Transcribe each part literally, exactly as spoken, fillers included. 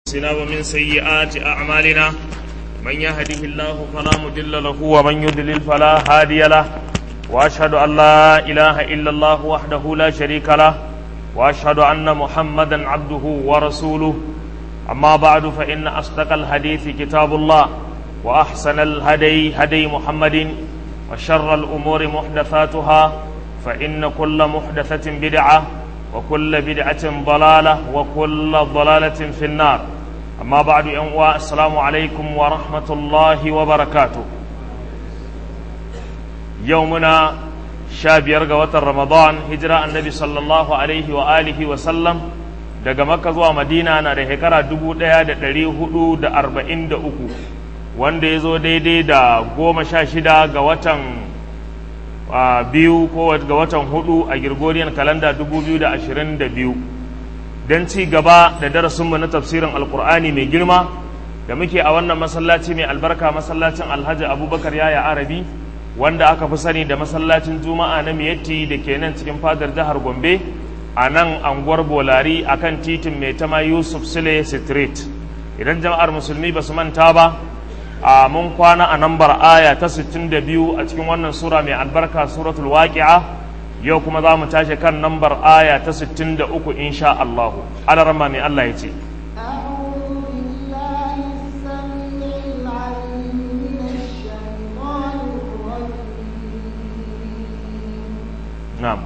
ومن سيئات أعمالنا من يهده الله فلا مضل له ومن يضلل فلا هادي له وأشهد أن لا إله إلا الله وحده لا شريك له وأشهد أن محمدا عبده ورسوله أما بعد فإن أصدق الحديث كتاب الله وأحسن الهدي هدي محمد وشر الأمور محدثاتها فإن كل محدثة بدعة وكل بدعة ضلالة وكل ضلالة في النار أما بعد أنواع السلام عليكم ورحمة الله وبركاته يومنا شاب يرقى رمضان هجرة النبي صلى الله عليه وآله وسلم daga Makka zuwa Madina na da shekara dubu ɗaya da ɗari hudu da arba'in da uku wanda ya zo daidai da goma sha shida ga watan biyu ko ga watan hudu a Gregorian kalanda dubu biyu da ashirin da biyu don ci gaba da darasinmu na tafsirin alkur'ani mai girma da muke a wannan masallaci mai albarka masallacin alhaji abubakar yaya arabi wanda aka fi sani da masallacin juma'a na miyatti da ke nan cikin fadar jihar gombe a nan anguwar bolari a kan titin mai tama yusuf sule street idan jama'ar musulmi ba su manta ba a mun kwana a nambar aya ta sittin da biyu a cikin wannan sura mai albarka suratul waqi'a yau kuma za mu tashi kan nambar aya ta sittin da uku insha Allah alarma mai Allah ya ce na'am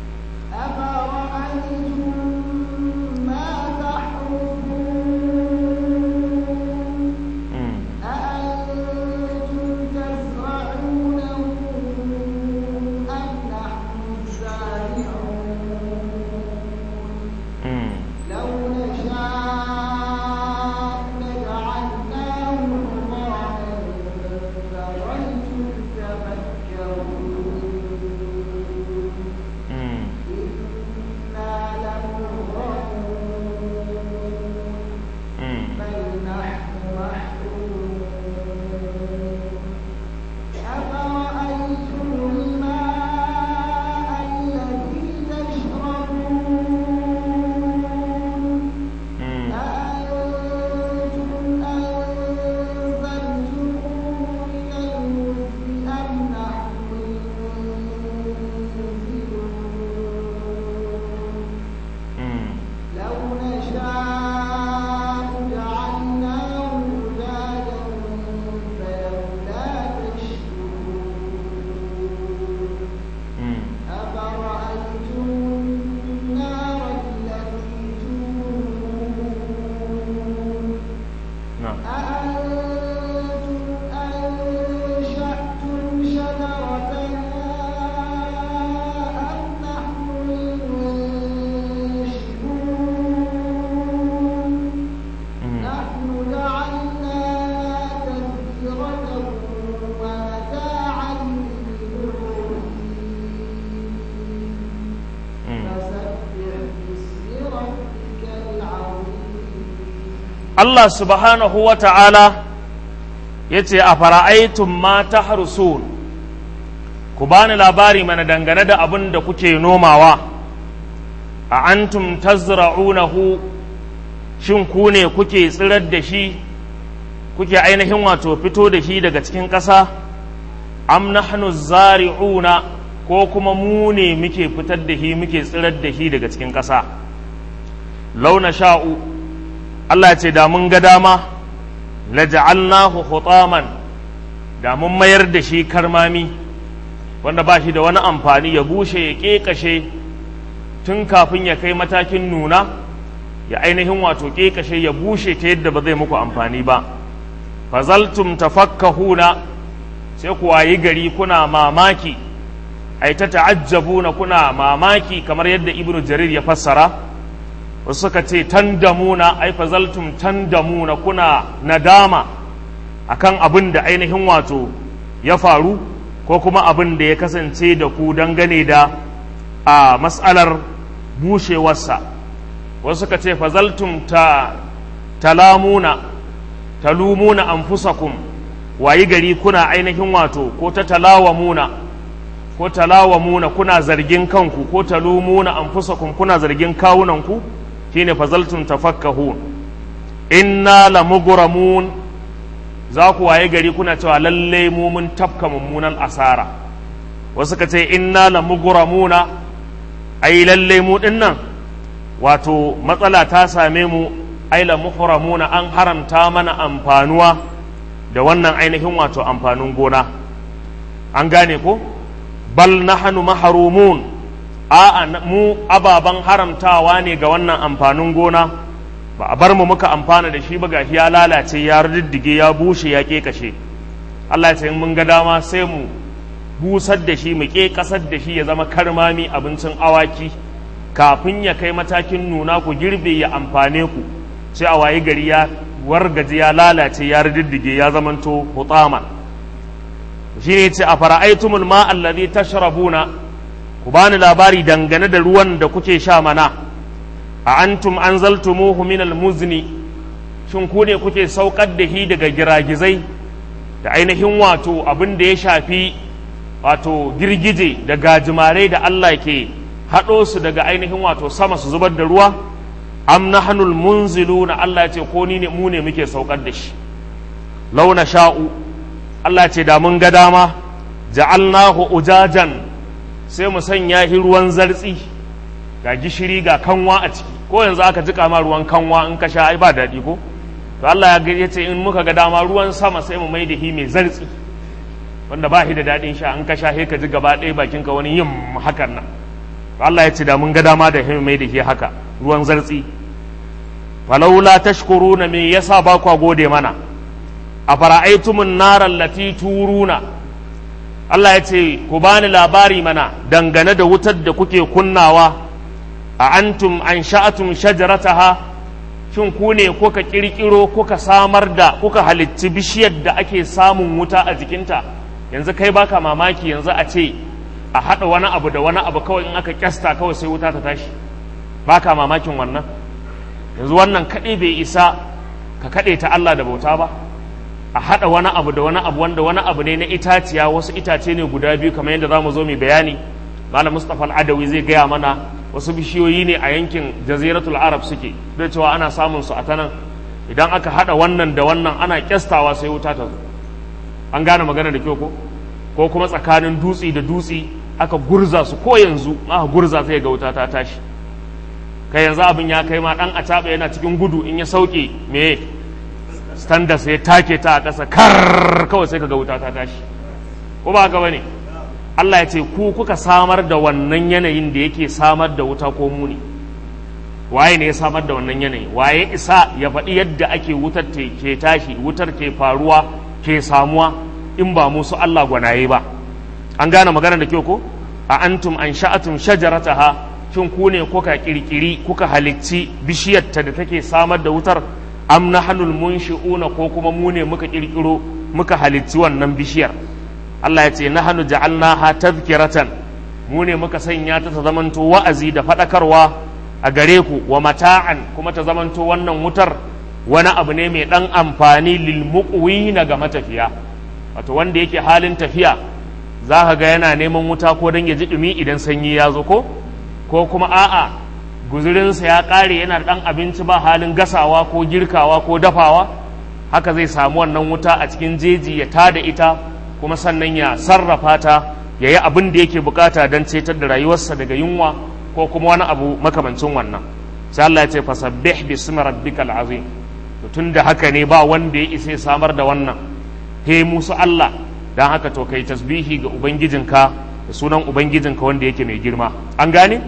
Allah subhanahu wa ta'ala ya ce a fara'aitun ma ta harusun ku bani labari mana dangane da abin da kuke nomawa a antum tazra'unahu shin ku ne kuke tsirar da shi kuke ainihin wato fito da shi daga cikin ƙasa am nahnu zari'una ko kuma mu ne muke fitar da shi muke tsirar da shi daga cikin ƙasa launa sha'u Allah ce da mun ga dama laja'alnahu hutaman da mun mayar da shi karmami wanda ba shi da wani amfani ya bushe ya kekashe tun kafin ya kai matakin nuna ya ainihin wato kekashe ya bushe ta yadda ba zai muku amfani ba fazaltum tafakkahuna sai ku wayi gari kuna mamaki ai ta ta'ajjabuna kuna mamaki kamar yadda ibnu jarir ya fassara wasu suka ce tandamuna ai fazaltum tandamuna kuna nadama akan abin da ainihin wato ya faru ko kuma abin da ya kasance da ku dangane da a mas'alar bushewarsa wasu suka ce fazaltum ta talamuna talumuna anfusakum wayi gari kuna ainihin wato ko ta talawamuna ko talawamuna kuna zargin kanku ko talumuna anfusakum kuna zargin kawunanku shine fazaltum tafakkahun inna lamughramun za ku waye gari kuna cewa lalle mu mun tafka mummunan asara. Wasu ka ce inna lamughramuna ai lalle mu dinnan wato matsala ta same mu, ai lamughramuna an haramta mana amfanuwa da wannan ainihin wato amfanin gona. An gane ko? Bal nahnu mahrumun, a'a mu ababan haramtawa ne ga wannan amfanin gona, ba a bar mu muka amfana da shi ba, gashi ya lalace ya riddige ya bushe ya kekashe. Allah ya ce mun ga dama sai mu busar da shi mu kekasar da shi ya zama karmami abincin awaki, kafin ya kai matakin nuna ku girbe ya amfane ku, sai a wayi gari ya wargaje ya lalace ya riddige ya zamanto hutama. Shi ne ce a fara'aitumul ma allazi tashrabuna, ku bani labari dangane da ruwan da kuke sha mana. A antum anzaltumuhu minal muzni, shin ku ne kuke saukar da shi daga giragizai da ainihin wato abin da ya shafi wato girgije da gajimare da Allah ke haɗo su daga ainihin wato sama su zubar da ruwa? Am nahnul munziluna, Allah ya ce ko ni ne mu ne muke saukar da shi. Launa sha'u, Allah ce da mun ga dama ja'alnahu ujajan, sai mu sanya shi ruwan zartsi, ga gishiri ga kanwa a ciki. Ko yanzu aka jika ma ruwan kanwa in ka sha ai ba daɗi ko? To Allah ya ce in muka ga dama ruwan sama sai mu mai da shi mai zartsi, wanda ba shi da daɗin sha, in ka sha sai ka ji gaba ɗaya bakinka wani yin hakan nan. To Allah ya ce da mun ga dama da shi mai da shi haka ruwan zartsi. Falaula tashkuruna, me yasa ba ku gode mana? A fara'aitumun naran lati turuna, Allah ya ce ku bani labari mana dangane da wutar da kuke kunnawa. A antum an sha'atum shajarataha, shin ku ne kuka kirkiro kuka samar da kuka halitti bishiyar da ake samun wuta a jikinta? Yanzu kai baka mamaki yanzu a ce a haɗa wani abu da wani abu kawai in aka kyasta kawai sai wuta ta tashi? Baka mamakin wannan? Yanzu wannan kaɗai bai isa ka kaɗe ta Allah da bauta ba? A haɗa wani abu da wani abu wanda wani abu ne na itaciya, wasu itace ne guda biyu kamar yadda za mu zo mai bayani. Malam Mustapha Al-Adawi zai gaya mana wasu bishiyoyi ne a yankin Jaziratul Arab suke, da cewa ana samun su a ta nan. Idan aka haɗa wannan da wannan ana kyastawa sai wuta ta zo. An gane magana da kyau ko? Ko kuma tsakanin dutse da dutse aka gurza su, ko yanzu aka gurza sai ga wuta ta tashi. Kai yanzu abin ya kai ma ɗan acaɓa yana cikin gudu in ya sauke me standard sai take ta a ƙasa kar kawai sai ka ga wuta ta tashi, ko ba haka bane? Allah ya ce ku kuka samar da wannan yanayin da yake samar da wuta ko mu ne? Waye ne ya samar da wannan yanayi? Waye isa ya faɗi yadda ake wutar ke tashi, wutar ke faruwa, ke samuwa, in ba musu Allah gwanaye ba? An gane magana da kyau ko? A antum an sha'atum shajarataha, shin ku ne kuka kirkiri kuka halicci bishiyarta da take samar da wutar? Am nahnul munshi'una, ko kuma mu ne muka kirkiro muka halicci wannan bishiyar? Allah ya ce nahnu ja'alnaha tadhkiratan, mu ne muka sanya ta ta zamanto wa'azi da fadakarwa a gare ku, wa mata'an, kuma ta zamanto wannan wutar wani abu ne mai dan amfani lil muqwina ga matafiya. Wato wanda yake halin tafiya za ka ga yana neman wuta ko dan ya ji dumi idan sanyi ya zo, ko ko kuma a'a guzurinsa ya ƙare yana ɗan abinci ba halin gasawa ko girkawa ko dafawa, haka zai samu wannan wuta a cikin jeji ya tada ita, kuma sannan ya sarrafa ta ya yi abin da yake bukata don cetar da rayuwarsa daga yunwa ko kuma wani abu makamancin wannan. Sai Allah ya ce fasabbih bismi rabbikal azim. To tunda haka ne ba wanda ya isa samar da wannan he musu Allah, dan haka to kai tasbihi ga ubangijinka da sunan ubangijinka wanda yake mai girma. An gane?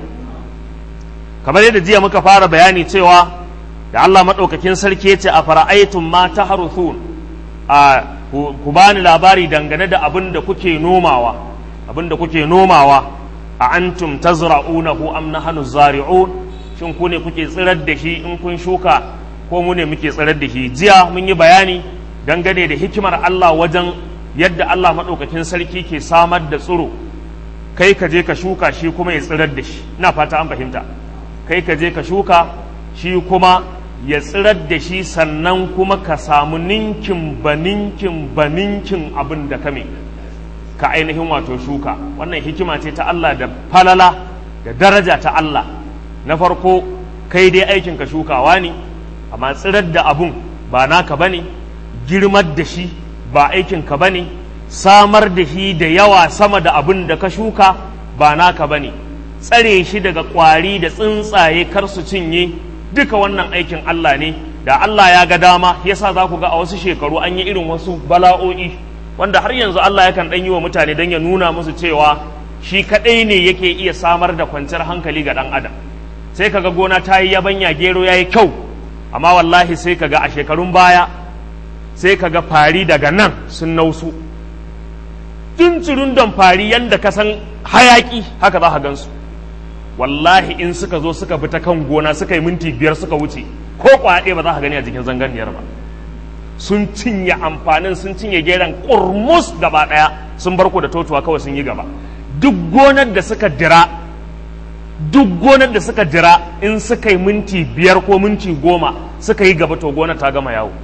Kamar yadda jiya muka fara bayani cewa da Allah maɗaukakin sarki ya ce a fara'aitun ma ta haruthun, a ku bani labari dangane da abin da kuke nomawa, abin da kuke nomawa, a antum tazra'unahu am nahnu zari'un, shin ku ne kuke tsirar da shi in kun shuka ko mu ne muke tsirar da shi? Jiya mun yi bayani dangane da hikimar Allah wajen yadda Allah maɗaukakin sarki ke samar da tsiro, kai ka je ka shuka shi kuma ya tsirar da shi. Ina fata an fahimta. Kai ka je ka shuka shi kuma ya tsirar da shi, sannan kuma ka samu ninkin ba ninkin ba ninkin abin da kame ka ainihin wato shuka. Wannan hikima ce ta Allah da falala da daraja ta Allah. Na farko kai dai aikin ka shukawa ne, amma tsirar da abun ba naka bane, girmar da shi ba aikinka bane, samar da shi da yawa sama da abin da ka shuka ba naka bane, tsare shi daga ƙwari da tsuntsaye kar su cinye duka wannan aikin Allah ne. Da Allah ya ga dama yasa za ku ga a wasu shekaru an yi irin wasu bala'o'i wanda har yanzu Allah yakan ɗan yi wa mutane don ya nuna musu cewa shi kaɗai ne yake iya samar da kwanciyar hankali ga ɗan adam. Sai kaga gona ta yi yabanya, gero ya yi kyau, amma wallahi sai kaga a shekarun baya sai kaga fari daga nan sun nausu, tunturun don fari yadda ka san hayaƙi haka za ka gansu. Wallahi in suka zo suka bi ta kan gona suka yi minti biyar suka wuce, ko kwaɗe ba za ka gani a jikin zangarniyar ba. Sun cinye amfanin, sun cinye geron ƙurmus gaba ɗaya, sun barko da totuwa kawai sun yi gaba. Duk gonar da suka dira duk gonar da suka dira in suka yi minti biyar ko minti goma suka yi gaba, to gonar ta gama yawo.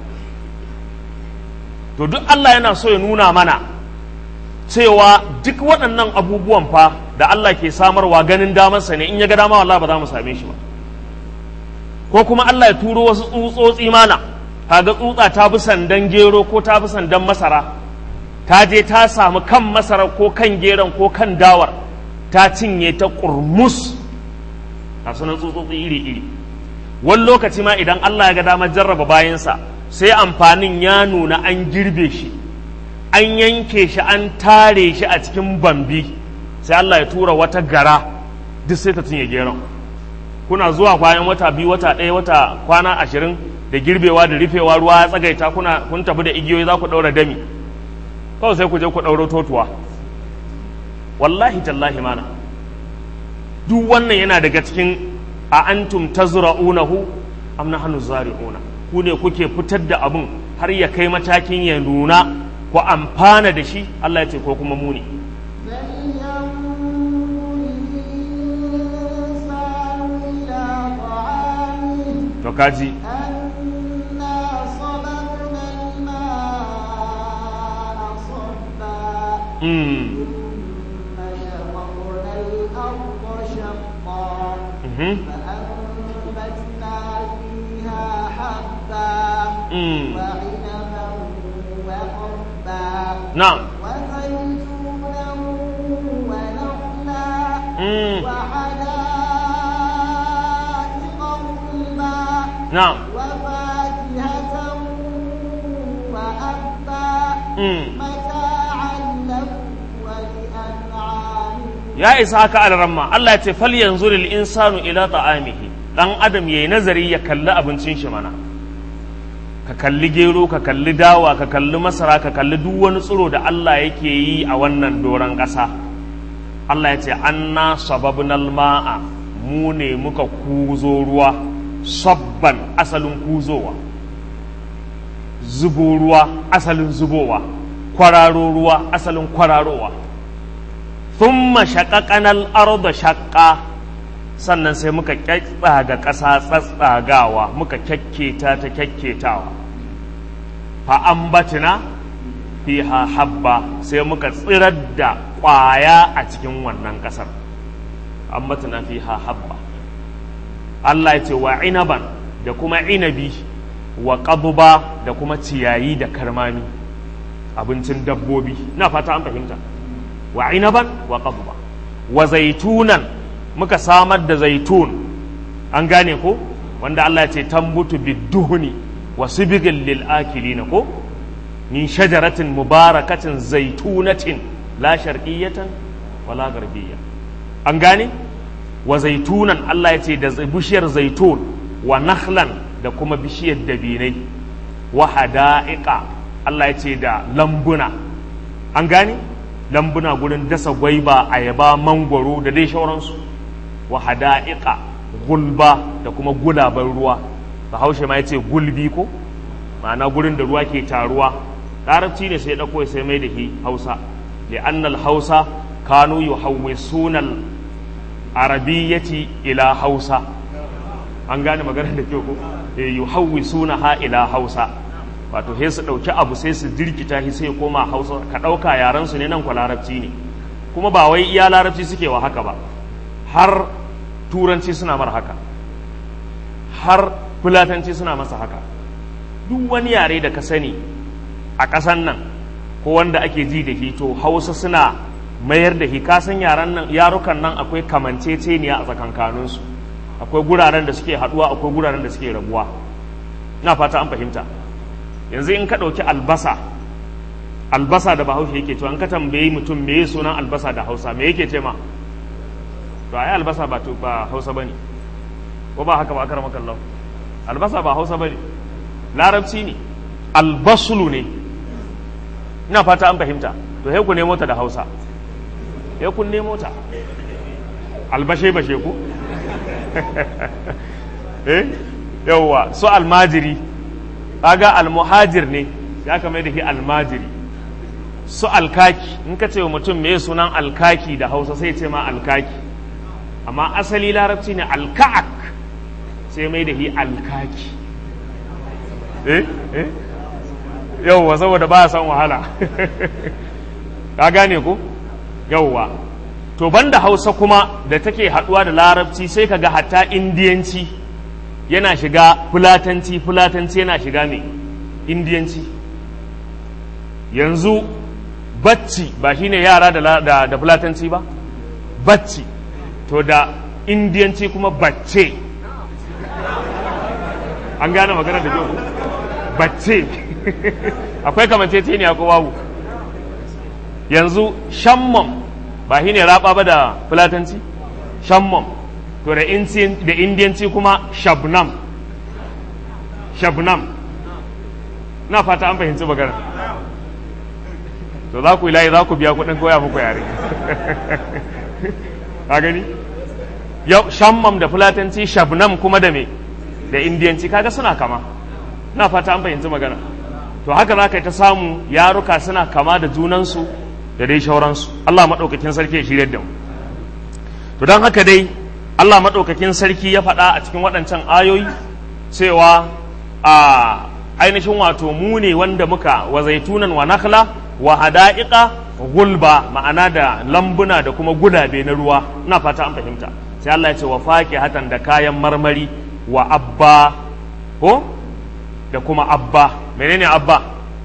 To duk Allah yana so ya nuna mana cewa duk waɗannan abubuwan fa da Allah ke samarwa ganin damarsa ne, in ya ga dama wallahi ba za mu same shi ba. Ko kuma Allah ya turo wasu tsutsotsi mana, kaga tsutsa ta bi sandan gero ko ta bi sandan masara, ta je ta samu kan masara ko kan geron ko kan dawar, ta cinye ta ƙurmus. A sunan tsutsotsi iri-iri. Wani lokaci ma idan Allah ya ga damar jarraba bayansa, sai amfanin ya nuna an girbe shi, an yanke shi, an tare shi a cikin bambi, sai Allah ya tura wata gara duk sai ta cinye geron. Kuna zuwa bayan wata biyu, wata ɗaya, wata kwana ashirin da girbewa da rufewa, ruwa ya tsagaita, kuna kun tafi da igiyoyi za ku ɗaura dami, kawai sai ku je ku ɗauro totuwa. Wallahi tallahi mana, duk wannan yana daga cikin a antum tazra'unahu am nahnu zari'una. Ku ne kuke fitar da abun har ya kai matakin ya nuna ku amfana da shi, Allah ya ce, ko kuma mu ne. To kaji mm. Mm-hmm. Mm. نعم mm. نعم ya isa haka alramma. Allah ya ce fal yanzuril insanu ila ta'amihi, dan adam yayi nazari ya kalli abincin shi mana, ka kalli gero, ka kalli dawa, ka kalli masara, ka kalli duk wani tsiro da Allah yake yi a wannan doron ƙasa. Allah ya ce anna sababnal ma'a, mu ne muka kuzo ruwa, sabban asalin kuzowa, zubo ruwa asalin zubowa, kwararo ruwa asalin kwararowa. Thumma shaqaqanal arda shaqqa, sannan sai muka tsaga ƙasa tsatsagawa, muka kyakketa ta kyakketawa. Fa ambatina fiha habba, sai muka tsirar da ƙwaya a cikin wannan ƙasar. Ambatina fiha habba. Allah ya ce wa inaban, da kuma inabi, wa qadba, da kuma ciyayi da karmami, abincin dabbobi. Ina fata an fahimta. Wa inaban wa qadba wa zaitunan, muka samar da zaitun, an gane ko, wanda Allah ya ce tambutu bidduhni wa sibgil lil akilina ko, min shajaratin mubarakatin zaitunatin la sharqiyatan wala garbiyya. An gane, wa zaitunan Allah ya ce da bishiyar zaitun, wa nakhlan, da kuma bishiyar dabinai, wa hada'iqa Allah ya ce da lambuna. An gane, lambuna gurin dasa gwaiba, ayaba, mangwaro da dai shauransu. Wa hada'iqa, gulba, da kuma gulaban ruwa. Bahaushe ma ya ce gulbi ko, ma'ana gurin da ruwa ke taruwa. Larabci ne sai ya ɗauko sai mai da shi Hausa, li'annal Hausa kanu yuhawwisuna al-arabiyyati ila Hausa. An gane magana da kyau ko, yuhawwisuna ha ila Hausa, wato sai su ɗauki abu sai su jirkita shi sai koma Hausa, ka ɗauka yaransu ne, nan kwa larabci ne. Kuma ba wai iya larabci suke wa haka ba, har turanci suna mar haka, har fulatanci suna masa haka. Duk wani yare da ka sani a ƙasan nan ko wanda ake ji da shi to hausa suna mayar da shi. Ka san yaran nan yarukan nan akwai kamanceceniya a tsakankaninsu, akwai guraren da suke haɗuwa, akwai guraren da suke rabuwa. Ina fata an fahimta. Yanzu in ka ɗauki albasa, albasa da bahaushe yake cewa, in ka tambayi mutum me sunan albasa da hausa me yake ce ma? To ai albasa ba ba hausa bane, ko ba haka ba aka rama kallon? Albasa ba hausa bane, larabci ne, albasulu ne. Ina fata an fahimta. To sai ku nemo ta da hausa, sai kun nemo ta albashe bashe ku eh yawwa su almajiri, kaga almuhajir ne ya kamar da ke almajiri. Su alkaki, in ka ce wa mutum me sunan alkaki da hausa sai ce ma alkaki, amma asali larabci ne alka'ak, sai mai da hi alkaki. eh eh yawwa saboda ba san wahala ka gane ko? yawwa to banda hausa kuma da take haduwa da larabci sai kaga hatta indiyanci yana shiga fulatanci, fulatanci yana shiga me indiyanci. Yanzu bacci ba shine yara da, da, da fulatanci ba, bacci to da indiyanci kuma bacce. An gane magana da kyau, bacce akwai kamanceceniya ko babu? Yanzu shammam ba shine raba ba da fulatanci, shammam to da da indiyanci kuma shabnam, shabnam. Na fata an fahimci magana. To za ku yi layi, za ku biya kuɗin koya muku yare ka gani? Yau shammam da fulatanci, shabnam kuma da me da indiyanci, kaga suna kama. Na fata an fahimci magana. To haka za ka yi ta samu yaruka suna kama da junansu da dai shauransu. Allah maɗaukakin sarki ya shirya da mu. To don haka dai Allah maɗaukakin sarki ya faɗa a cikin waɗancan ayoyi cewa a ainihin wato mu ne wanda muka wa zaitunan wa nakhla wa hada'iqa gulba, ma'ana da lambuna da kuma gudabe na ruwa. Ina fata an fahimta. Sai Allah ya ce wa faqihatan da kayan marmari, wa abba ko da kuma abba. Menene abba?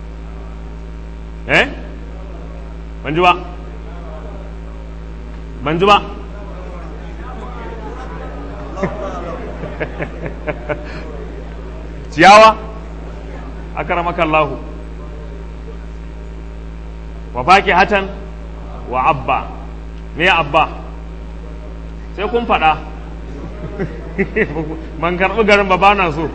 eh ban ji ba ban ji ba ciyawa akramaka Allahu wa hatan wa abba. me ya abba? sai kun faɗa ban karɓi garin ba bana so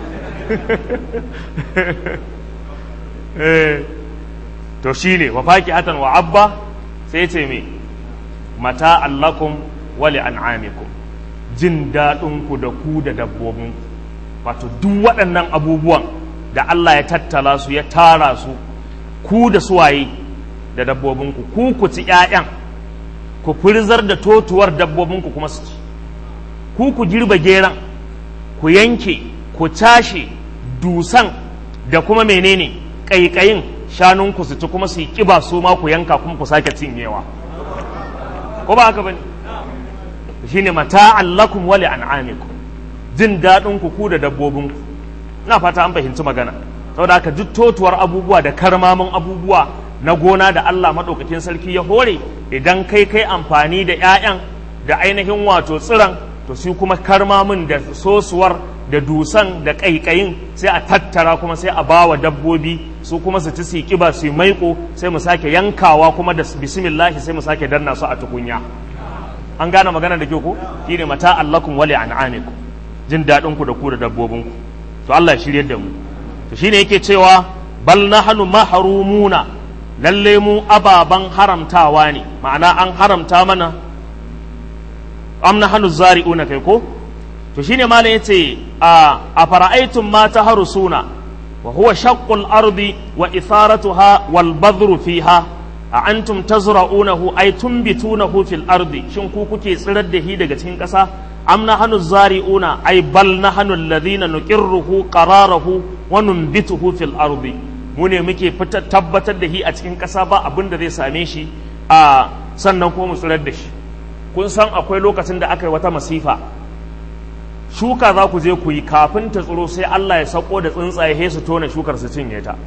eh to shine wa hatan wa abba. sai ce me mata allakum wa li an'amikum, jin daɗin ku da ku da dabbobin. Wato duk waɗannan abubuwan da Allah ya tattala su ya tara su, ku da suwaye da dabbobinku, ku ku ci ƴaƴan, ku furzar da totuwar dabbobinku kuma su ci, ku ku girba geran, ku yanke, ku cashe dusan da kuma menene ƙaiƙayin shanunku su ci kuma su yi ƙiba su ma ku yanka kuma ku sake cinyewa. Ko ba haka bane? Shine mata'an lakum wa li an'amikum, jin daɗin ku ku da dabbobinku. Ina fata an fahimci magana. Saboda haka duk totuwar abubuwa da karmamin abubuwa na gona da Allah maɗaukakin sarki ya hore, idan kai kai amfani da ƴaƴan da ainihin wato tsiran, to su kuma karmamin da sosuwar da dusan da ƙaiƙayin sai a tattara kuma sai a bawa dabbobi su kuma su ci su kiba su maiko, sai mu sake yankawa kuma da bismillahi sai mu sake danna su a tukunya. An gane magana da ke ko? Shine mata allakum wa li an'amikum, jin daɗin ku da ku da dabbobinku. To Allah ya shirye da mu. To shine yake cewa bal nahnu mahrumuna, lalle mu ababan haramtawa ne, ma'ana an haramta mana. Am nahnu zari'una kai ko? To shine malam yace a afara'aytum ma taharusuna wa huwa shaqqul ardi wa itharatuha wal badru fiha a antum tazra'unahu ay tumbitunahu fil ardi, shin ku kuke tsirar da shi daga cikin ƙasa? am nahnu zari'una ay bal nahnu alladhina nuqirruhu qararahu wa numbituhu fil ardi, mu ne muke fitar tabbatar da shi a cikin ƙasa ba abin da zai same shi a sannan kuma mu tsirar da shi. Kun san akwai lokacin da aka yi wata masifa shuka za ku je ku yi kafin ta tsiro sai Allah ya sako da tsuntsaye su tona shukar su cinye ta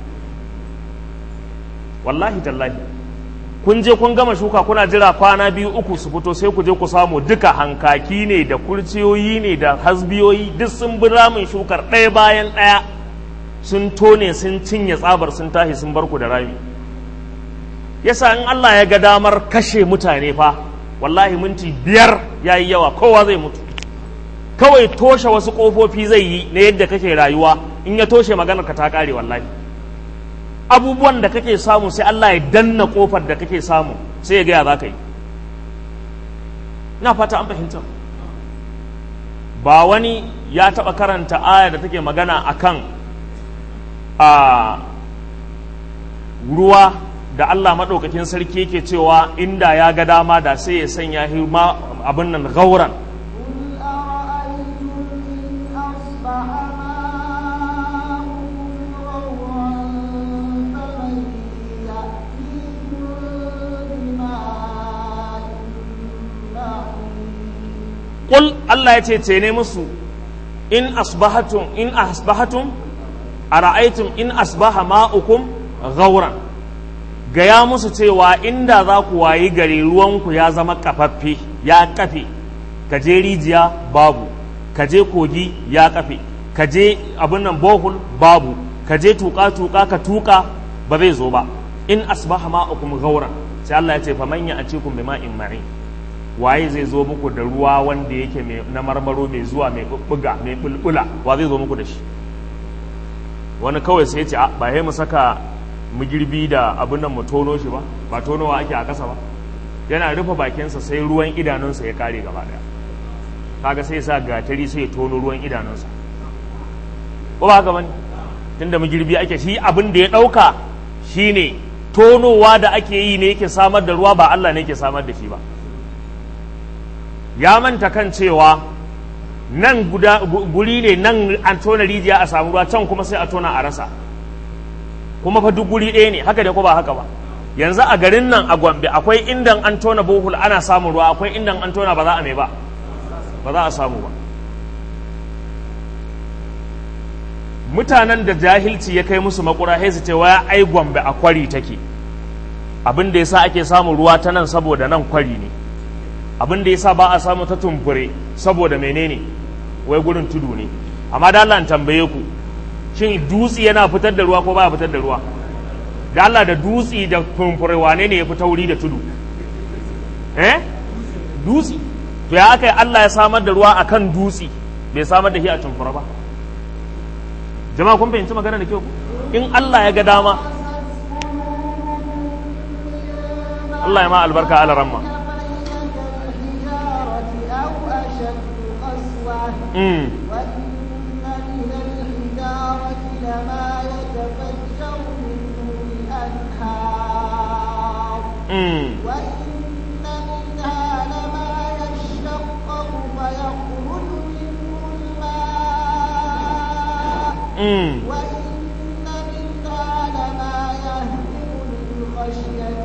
wallahi tallahi kun je kun gama shuka kuna jira kwana biyu uku su fito sai ku je ku samu duka hankaki ne da kurciyoyi ne da hasbiyoyi duk sun bi ramin shukar ɗaya bayan ɗaya sun tone sun cinye tsabar sun tashi sun bar ku da rami yasa in Allah ya ga damar kashe mutane fa wallahi minti biyar yayi yawa kowa zai mutu kawai toshe wasu kofofi zai yi na yadda kake rayuwa in ya toshe maganar ka ta kare wallahi abubuwan da kake samu sai Allah ya danna kofar da kake samu sai ya gaya za ka yi ina fata an fahimta ba wani ya taɓa karanta aya da take magana akan a ruwa da Allah maɗaukakin sarki yake cewa inda ya ga dama da sai ya sanya hima abin nan gauran Kul Allah ya ce ce ne musu in asbahatum in asbahatum ara'aytum in asbaha ma'ukum ghauran gaya musu cewa inda za ku wayi gari ruwanku ya zama kafaffe ya kafe ka je rijiya babu ka je kogi ya kafe ka je abin nan bohul babu ka je tuka tuka ka tuka ba zai zo ba in asbaha ma'ukum ghauran sai Allah ya ce faman ya'tikum bima'in ma'in waye zai zo muku da ruwa wanda yake na marmaro mai zuwa mai bubbuga mai bulbula wa zai zo muku da shi wani kawai sai ya ce ba sai mu saka mugirbi da abin nan mu tono shi ba ba tonowa ake a ƙasa ba yana rufe bakinsa sai ruwan idanunsa ya kare gaba daya kaga sai sa gatari sai ya tono ruwan idanunsa ko ba haka bane tunda mugirbi ake shi abin da ya dauka shine tonowa da ake yi ne yake samar da ruwa ba Allah ne yake samar da shi ba ya manta kan cewa nan guda guri ne nan an tona rijiya a samu ruwa can kuma sai a tona a rasa kuma fa duk guri ɗaya ne haka da ko ba haka ba yanzu a garin nan a Gombe akwai inda an tona bohul ana samun ruwa akwai inda an tona ba za a mai ba ba za a samu ba mutanen da jahilci ya kai musu makura sai su ce waya ai Gombe a kwari take abin da yasa ake samun ruwa ta nan saboda nan kwari ne abin da yasa ba a samu ta tumfure saboda menene wai gurin tudu ne amma da Allah tambaye ku shin dutsi yana fitar da ruwa ko baya fitar da ruwa da Allah da dutsi da tumfure wane ne ya fi tauri da tudu eh dutsi to ya aka yi Allah ya samar da ruwa akan dutsi bai samar da shi a tumfure ba jama'a kun fahimci magana da kyau in Allah ya ga dama Allah ya ma albarka ala ramma mm. Mm. وإن منها لما يشقق فيخرج منه الماء Mm. وإن منها لما يهبط من خشية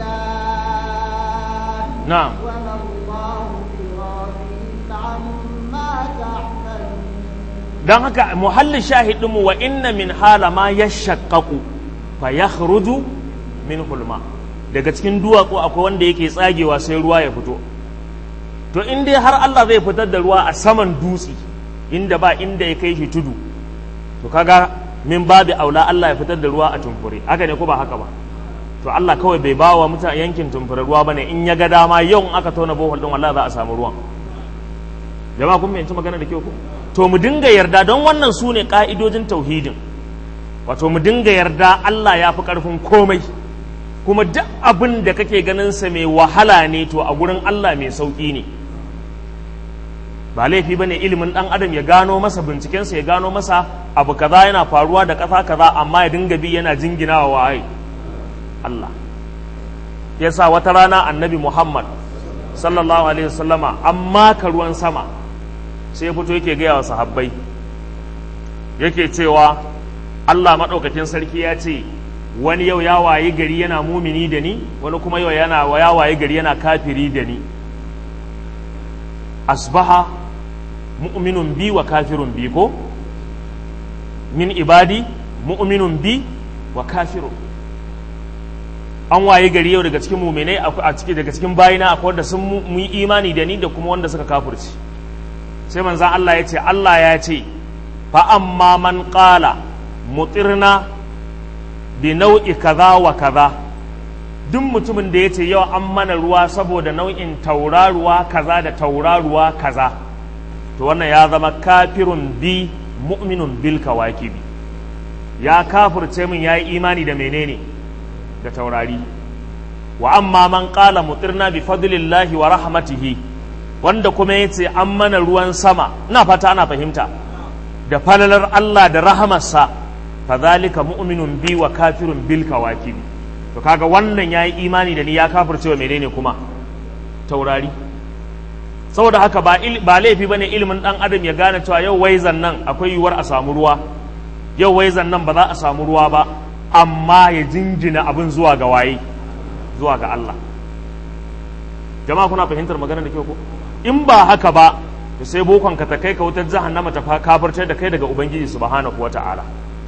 الله نعم وما الله بغافل عما تعملون. don haka muhallin shahidinmu wa inna min hala ma yashaqqaqu fa yakhruju min hulma daga cikin duwatsu akwai wanda yake tsagewa sai ruwa ya fito to in dai har Allah zai fitar da ruwa a saman dutse inda ba inda ya kai shi tudu to kaga min babu aula Allah ya fitar da ruwa a tumfure haka ne ko ba haka ba to Allah kawai bai bawa mutane yankin tumfure ruwa bane in ya ga dama yau in aka tona bohol din wallahi za a samu ruwan jama'a kun fahimci magana da kyau ko to mu dinga yarda don wannan su ne ka'idojin tauhidin wato mu dinga yarda Allah ya fi karfin komai kuma duk abin da kake ganin sa mai wahala ne to a gurin Allah mai sauki ne ba laifi bane ilimin dan adam ya gano masa binciken sa ya gano masa abu kaza yana faruwa da kasa kaza amma ya dinga bi yana jinginawa waye Allah yasa wata rana annabi Muhammad sallallahu alaihi wasallama amma ka ruwan sama sai ya fito yake gaya wa sahabbai yake cewa Allah madaukakin sarki ya ce wani yau ya waye gari yana mumini da ni wani kuma yau yana ya waye gari yana kafiri da ni asbaha mu'minun bi wa kafirun bi ko min ibadi mu'minun bi wa kafirun. An waye gari yau daga cikin mu'minai a cikin daga cikin bayina akwai wanda sun mu yi imani da ni da kuma wanda suka kafirci. Sai manzon Allah ya ce Allah ya ce fa amma man qala mutirna bi nau'i kaza wa kaza, duk mutumin da ya ce yau an mana ruwa saboda nau'in tauraruwa kaza da tauraruwa kaza, to wannan ya zama kafirun bi mu'minun bil kawakibi, ya kafirce min yayi imani da menene da taurari. Wa amma man qala mutirna bi fadlillahi wa rahmatihi, wanda kuma yace an mana ruwan sama, ina fata ana fahimta, da falalar Allah da rahamarsa, fadhalika mu'minun bi wa kafirun bil kawakibi. To kaga wannan yayi imani da ni ya kafirce wa menene kuma taurari. Saboda haka ba ba laifi bane ilimin dan adam ya gane cewa yau waizan nan akwai yiwuwar a samu ruwa, yau waizan nan ba za a samu ruwa ba, amma ya jinjina abin zuwa ga waye, zuwa ga Allah. Jama'a kuna fahimtar maganar da kyau ko? In ba haka ba to sai bokon ka ta kai ka wutar jahannama ta kafirce da kai daga ubangiji subhanahu wata'ala.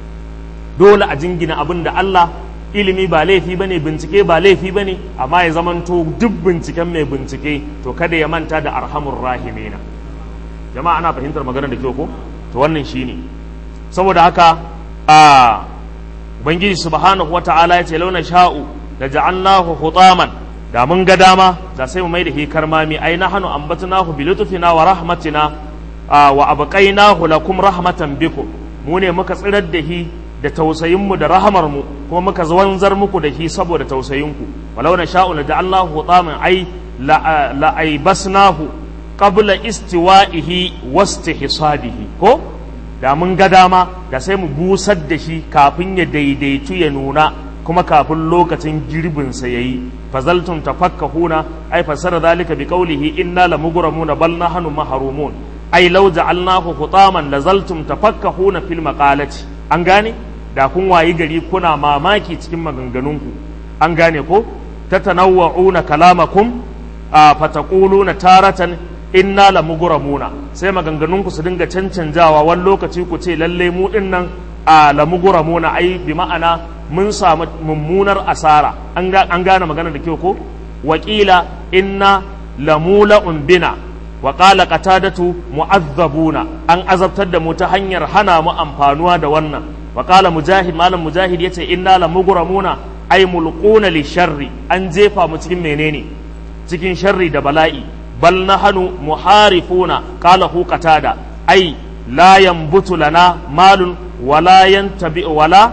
Dole a jingina abin da Allah, ilimi ba laifi bane, bincike ba laifi bane, amma ya zamanto duk binciken mai bincike to kada ya manta da arhamur rahimina. Jama'a ana fahimtar maganar da kyau ko? To wannan shine. Saboda haka a ubangiji subhanahu wata'ala ya ce launa sha'u da ja'alnahu hutaman, da mun ga dama da sai mu mai da hi karmami, ai nahnu ambatnahu bi lutfina wa rahmatina wa abqainahu lakum rahmatan bikum, mu ne muka tsirar da hi da tausayinmu da rahamarmu, kuma muka wanzar muku da shi saboda tausayinku. walau na sha'u la ja'alnahu hutaman ai la aibasnahu qabla istiwa'ihi wastihsadihi ko, da mun ga dama da sai mu busar da shi kafin ya daidaitu ya nuna, kuma kafin lokacin girbin sa yayi. fazaltum tafakkahuna ai fasara zalika bi qawlihi inna lamugramuna bal nahnu mahrumun, ai law ja'alnahu hutaman lazaltum tafakkahuna fil maqalati. An gane, da kun wayi gari kuna mamaki cikin maganganunku. An gane ko, tatanawwa'una kalamakum fataquluna taratan inna lamugramuna, sai maganganunku su dinga cancanjawa, wani lokaci ku ce lalle mu din nan a lamugramuna, ai bi ma'ana mun samu mummunar asara. An gane magana da kyau ko? Wakila inna lamula'un bina, wa qala qatadatu mu'azzabuna, an azabtar da mu ta hanyar hana mu amfanuwa da wannan. wa qala mujahid, malam mujahid yace inna lamugramuna ay mulquna li sharri, an jefa mu cikin menene, cikin sharri da bala'i. bal nahnu muharifuna, qala hu qatada ay la yanbutu lana malun wala yantabi wala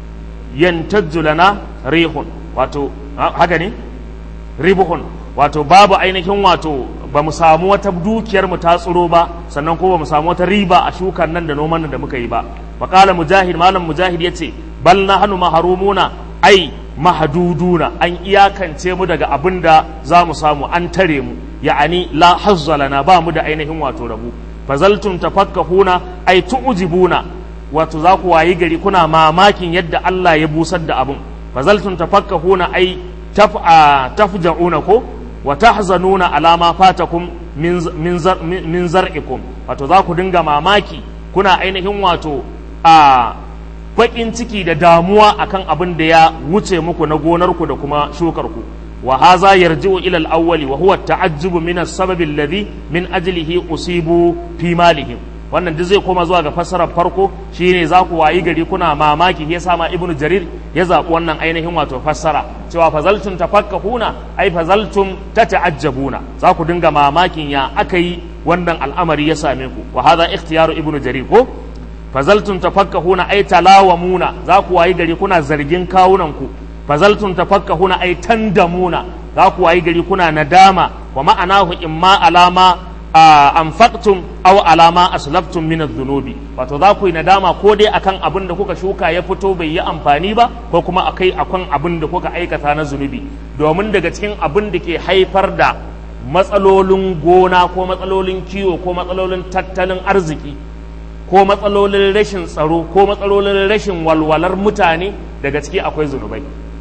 yantajju lana rihun, wato haka ne ribuhun, wato babu ainihin wato ba mu samu wata dukiyar mu ta tsiro ba, sannan ko ba mu samu wata riba a shukan nan da noman nan da muka yi ba. wa qala mujahid, malam mujahid yace bal nahnu mahrumuna ai mahduduna, an iyakance mu daga abin da za mu samu, an tare mu, ya'ani la hazza lana, ba mu da ainihin wato rabu. fazaltum tafakkahuna ai tu'jibuna, wato za ku wayi gari kuna mamakin yadda Allah ya busar da abin. fazaltum tafakkahuna ai taf'a tafja'una ko, wa tahzanuna ala ma fatakum min min zar min zar'ikum, wato za ku dinga mamaki kuna ainihin wato a bakin ciki da damuwa akan abin da ya wuce muku na gonarku da kuma shukarku. wa haza yarji'u ila al-awwali wa huwa at-ta'ajjub min as-sabab alladhi min ajlihi usibu fi malihim. wannan duk zai koma zuwa ga fassarar farko, shine za ku wayi gari kuna mamaki. Ya sama ibnu jarir ya zaɓi wannan ainihin wato fassara cewa fazaltum tafakkahuna ai fazaltum tata'ajjabuna, za ku dinga mamakin ya aka yi wannan al'amari ya same ku. wa hadha ikhtiyaru ibnu jarir ko, fazaltum tafakkahuna ai talawamuna, za ku wayi gari kuna zargin kawunan ku. fazaltum tafakkahuna ai tandamuna, za ku wayi gari kuna nadama. wa ma'anahu imma alama anfaqtum aw alama aslaftum min adh-dhunubi, wato za ku yi nadama ko dai akan abin da kuka shuka ya fito bai yi amfani ba, ko kuma akai akan abin da kuka aikata na zunubi. domin daga cikin abin da ke haifar da matsalolin gona ko matsalolin kiwo ko matsalolin tattalin arziki ko matsalolin rashin tsaro ko matsalolin rashin walwalar mutane, daga ciki akwai zunubai.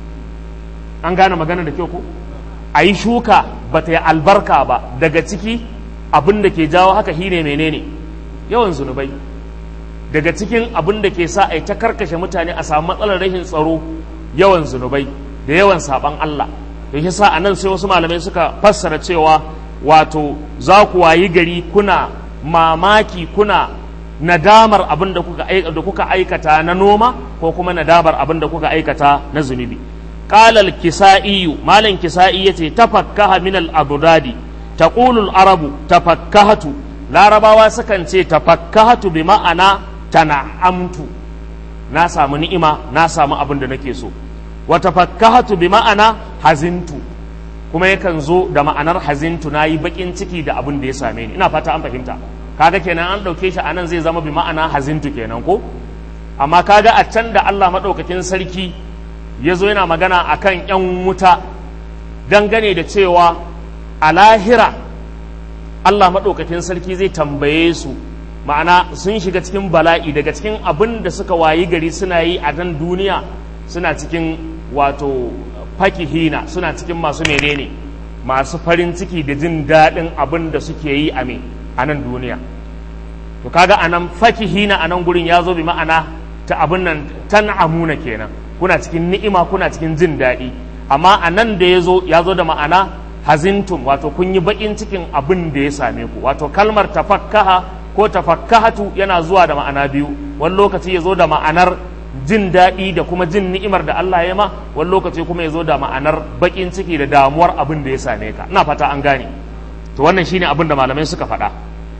An gane magana da kyau ko? A yi shuka ba ta yi albarka ba, daga ciki abin da ke jawo haka shine menene yawan zunubai. Daga cikin abin da ke sa a ta karkashe mutane a samu matsalar rashin tsaro yawan zunubai da yawan saban Allah. Da shi sa a nan sai wasu malamai suka fassara cewa wato za ku wayi gari kuna mamaki kuna nadamar abin da kuka da kuka aikata na noma ko kuma nadamar abin da kuka aikata na zunubi. qala al-kisai malan kisai yace tafakkaha min al-adudadi taqulu al-arabu tafakkahatu, larabawa sukan ce tafakkahatu bi ma'ana tana'amtu, na samu ni'ima na samu abin da nake so. Wa tafakkahatu bi ma'ana hazintu, kuma yakan zo da ma'anar hazintu, nayi bakin ciki da abin da ya same ni. Ina fata an fahimta. Kaga kenan an dauke shi anan zai zama bi ma'ana hazintu kenan ko? Amma kaga a can da Allah madaukakin sarki ya zo yana magana akan yan wuta dangane da cewa a lahira Allah madaukakin sarki zai tambaye su, ma'ana sun shiga cikin bala'i daga cikin abin da suka wayi gari suna yi a nan duniya, suna cikin wato fakihina, suna cikin masu menene masu farin ciki da jin daɗin abin da suke yi a me a nan duniya. To kaga anan fakihina a nan gurin ya zo bi ma'ana ta abin nan tan'amuna kenan, kuna cikin ni'ima kuna cikin jin daɗi. Amma a nan da ya zo ya zo da ma'ana hazintum, wato kun yi baƙin cikin abin da ya same ku. Wato kalmar tafakkaha ko tafakkahatu yana zuwa da ma'ana biyu, wani lokaci ya zo da ma'anar jin daɗi da kuma jin ni'imar da Allah ya ma, wani lokaci kuma ya zo da ma'anar baƙin ciki da damuwar abin da ya same ka. Ina fata an gane. To wannan shine abin da malamai suka faɗa.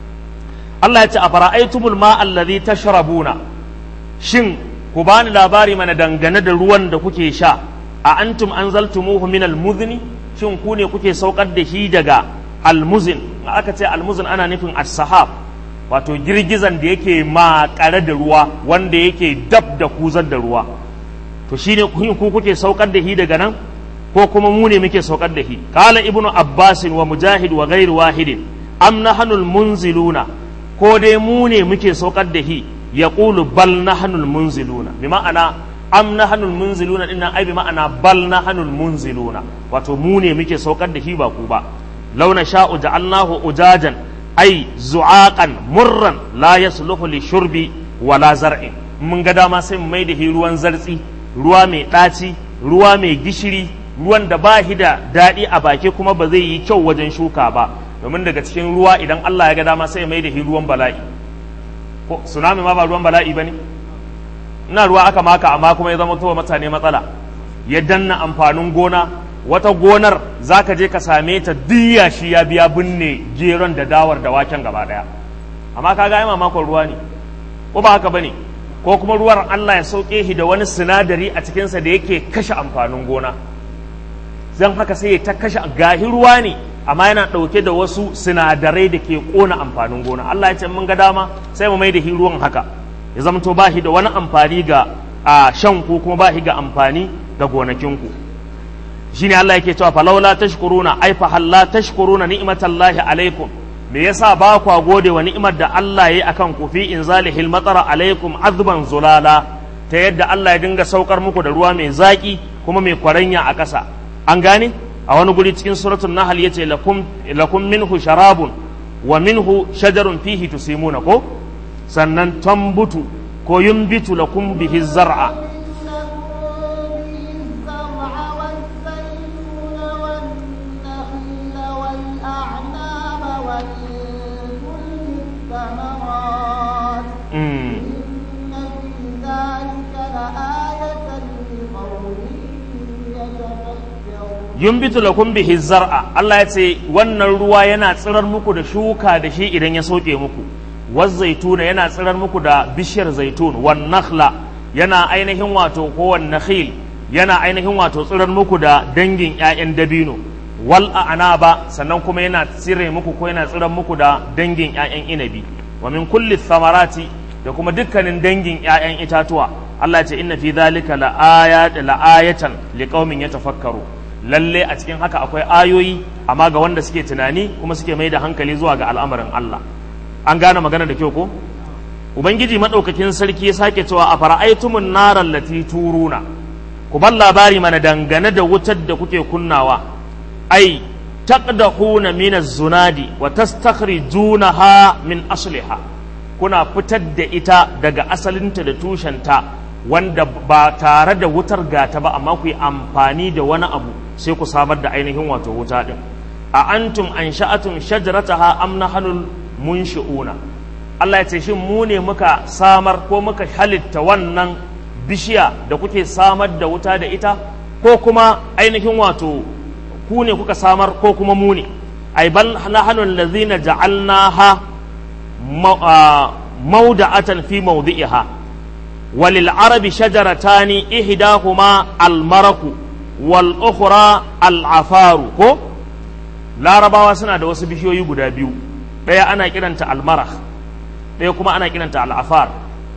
Allah ya ce a fara'aitumul ma allazi tashrabuna, shin ku bani labari mana dangane da ruwan da kuke sha, a antum anzaltumuhu min almuzni, shin ku ne kuke saukar da shi daga almuzin. Aka ce almuzin ana nufin as-sahab, wato girgizan da yake makare da ruwa wanda yake dab da kuzar da ruwa. To shine ku kuke saukar da shi daga nan ko kuma mu ne muke saukar da shi? Qala ibnu abbas wa mujahid wa ghairu wahidin am nahnul munziluna, ko dai mu ne muke saukar da shi, yaqulu bal nahnul munziluna, bi ma'ana am nahnul munziluna dinnan ai bi ma'ana bal nahnul munziluna, wato mu ne muke saukar da shi ba ku ba. launa sha'u ja'alnahu ujajan ai zu'aqan murran la yasluhu li shurbi wala zar'in, mun ga dama sai mu mai da shi ruwan zartsi, ruwa mai ɗaci, ruwa mai gishiri, ruwan da ba shi da daɗi a baki kuma ba zai yi kyau wajen shuka ba, domin daga cikin ruwa idan Allah ya ga dama sai mai da shi ruwan bala'i. Ko tsunami ma ba ruwan bala'i bane? Ina ruwa aka maka amma kuma ya zama to mutane matsala, ya danna amfanin gona. Wata gonar zaka je ka same ta diya shi ya biya binne geron da dawar da waken gaba daya, amma kaga ai mamakon ruwa ne, ko ba haka bane? Ko kuma ruwan Allah ya sauke shi da wani sinadari a cikinsa da yake kashe amfanin gona, zan haka sai ya ta kashe, gahi ruwa ne amma yana ɗauke da wasu sinadarai da ke ƙona amfanin gona. Allah ya ce mun ga dama sai mu mai da shi ruwan haka, ya zama to ba shi da wani amfani ga a shan ku kuma ba shi ga amfani ga gonakinku. Shine Allah yake cewa falawla tashkuruna ai fa halla tashkuruna ni'matallahi alaikum, me yasa ba kwa gode wa ni'imar da Allah yayi akan ku fi inzalihil matara alaikum azban zulala, ta yadda Allah ya dinga saukar muku da ruwa mai zaki kuma mai kwaranya a ƙasa. An gane a wani guri cikin suratul nahl yace lakum lakum minhu sharabun wa minhu shajarun fihi tusimuna, ko sannan tambutu ko yumbitu lakum bihi zar'a. Yumbitu lakum bihi zar'a, Allah ya ce wannan ruwa yana tsirar muku da shuka da shi idan ya soke muku, waz zaituna yana tsirar muku da bishiyar zaitun, wan nakhla yana ainihin wato ko wan nakhil yana ainihin wato tsirar muku da dangin ƴaƴan dabino, wal a'naba sannan kuma yana tsire muku ko yana tsirar muku da dangin ƴaƴan inabi, wa min kulli thamarati da kuma dukkanin dangin ƴaƴan itatuwa. Allah ya ce inna fi dhalika la ayat la ayatan liqaumin yatafakkaru, lalle a cikin haka akwai ayoyi amma ga wanda suke tunani kuma suke mai da hankali zuwa ga al'amarin Allah. An gane magana da kyau ko? Ubangiji madaukakin sarki ya sake cewa a fara'aitumun naral lati turuna, ku bar labari mana dangane da wutar da kuke kunnawa, ai taqdahuna min az-zunadi wa tastakhrijunaha min asliha, kuna fitar da ita daga asalinta da tushenta wanda ba tare da wutar gata ba, amma ku yi amfani da wani abu sai ku samar da ainihin wato wuta din. a antum ansha'atum shajarataha am nahnul munshi'una, Allah ya ce shin mu ne muka samar ko muka halitta wannan bishiya da kuke samar da wuta da ita, ko kuma ainihin wato ku ne kuka samar ko kuma mu ne? ai bal nahnu allazina ja'alnaha mawda'atan fi mawdi'iha walil arabi shajaratani ihdahuma almaraku wal ukhra al'afaru. ko larabawa suna da wasu bishiyoyi guda biyu, ɗaya ana kiranta almarak, ɗaya kuma ana kiranta al'afar.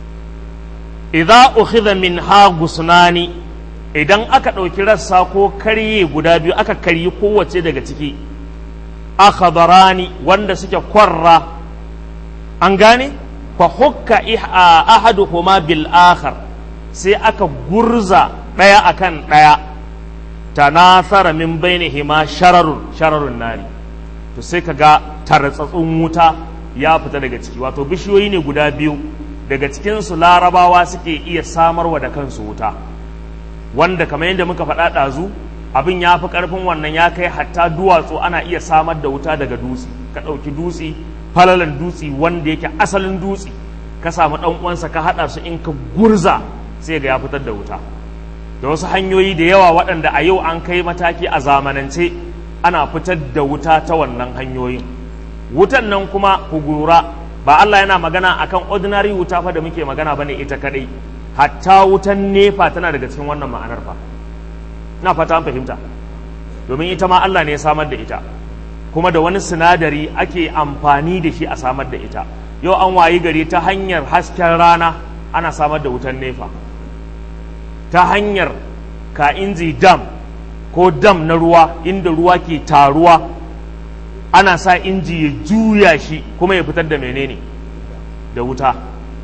idza ukhidha minha gusnani, idan aka ɗauki rassa ko karye guda biyu aka karyi kowace daga ciki, akhdarani wanda suke kwarra, an gane, fa hukka ahaduhuma bil akhar, sai aka gurza ɗaya akan ɗaya, tanasara min bainihima shararun shararun nari, to sai kaga tartsatsun wuta ya fita daga ciki. wato bishiyoyi ne guda biyu, daga cikinsu larabawa suke iya samarwa da kansu wuta, wanda kamar yadda muka faɗa ɗazu abin ya fi ƙarfin wannan, ya kai hatta duwatsu ana iya samar da wuta daga dutse. ka ɗauki dutse, falalan dutse wanda yake asalin dutse, ka samu ɗan uwansa ka haɗa su, in ka gurza sai ga ya fitar da wuta. da wasu hanyoyi da yawa waɗanda a yau an kai mataki a zamanance ana fitar da wuta ta wannan hanyoyin. wutan nan kuma ku gura, ba Allah yana magana akan ordinary wuta fa da muke magana bane ita kadai, hatta wutan nefa tana daga cikin wannan ma'anar fa. ina fata an fahimta, domin ita ma Allah ne ya samar da ita, kuma da wani sinadari ake amfani da shi a samar da ita. yau an wayi gari ta hanyar hasken rana ana samar da wutan nefa, ta hanyar ka inji dam ko dam na ruwa inda ruwa ke taruwa, ana sa inji ya juya shi kuma ya fitar da menene, da wuta.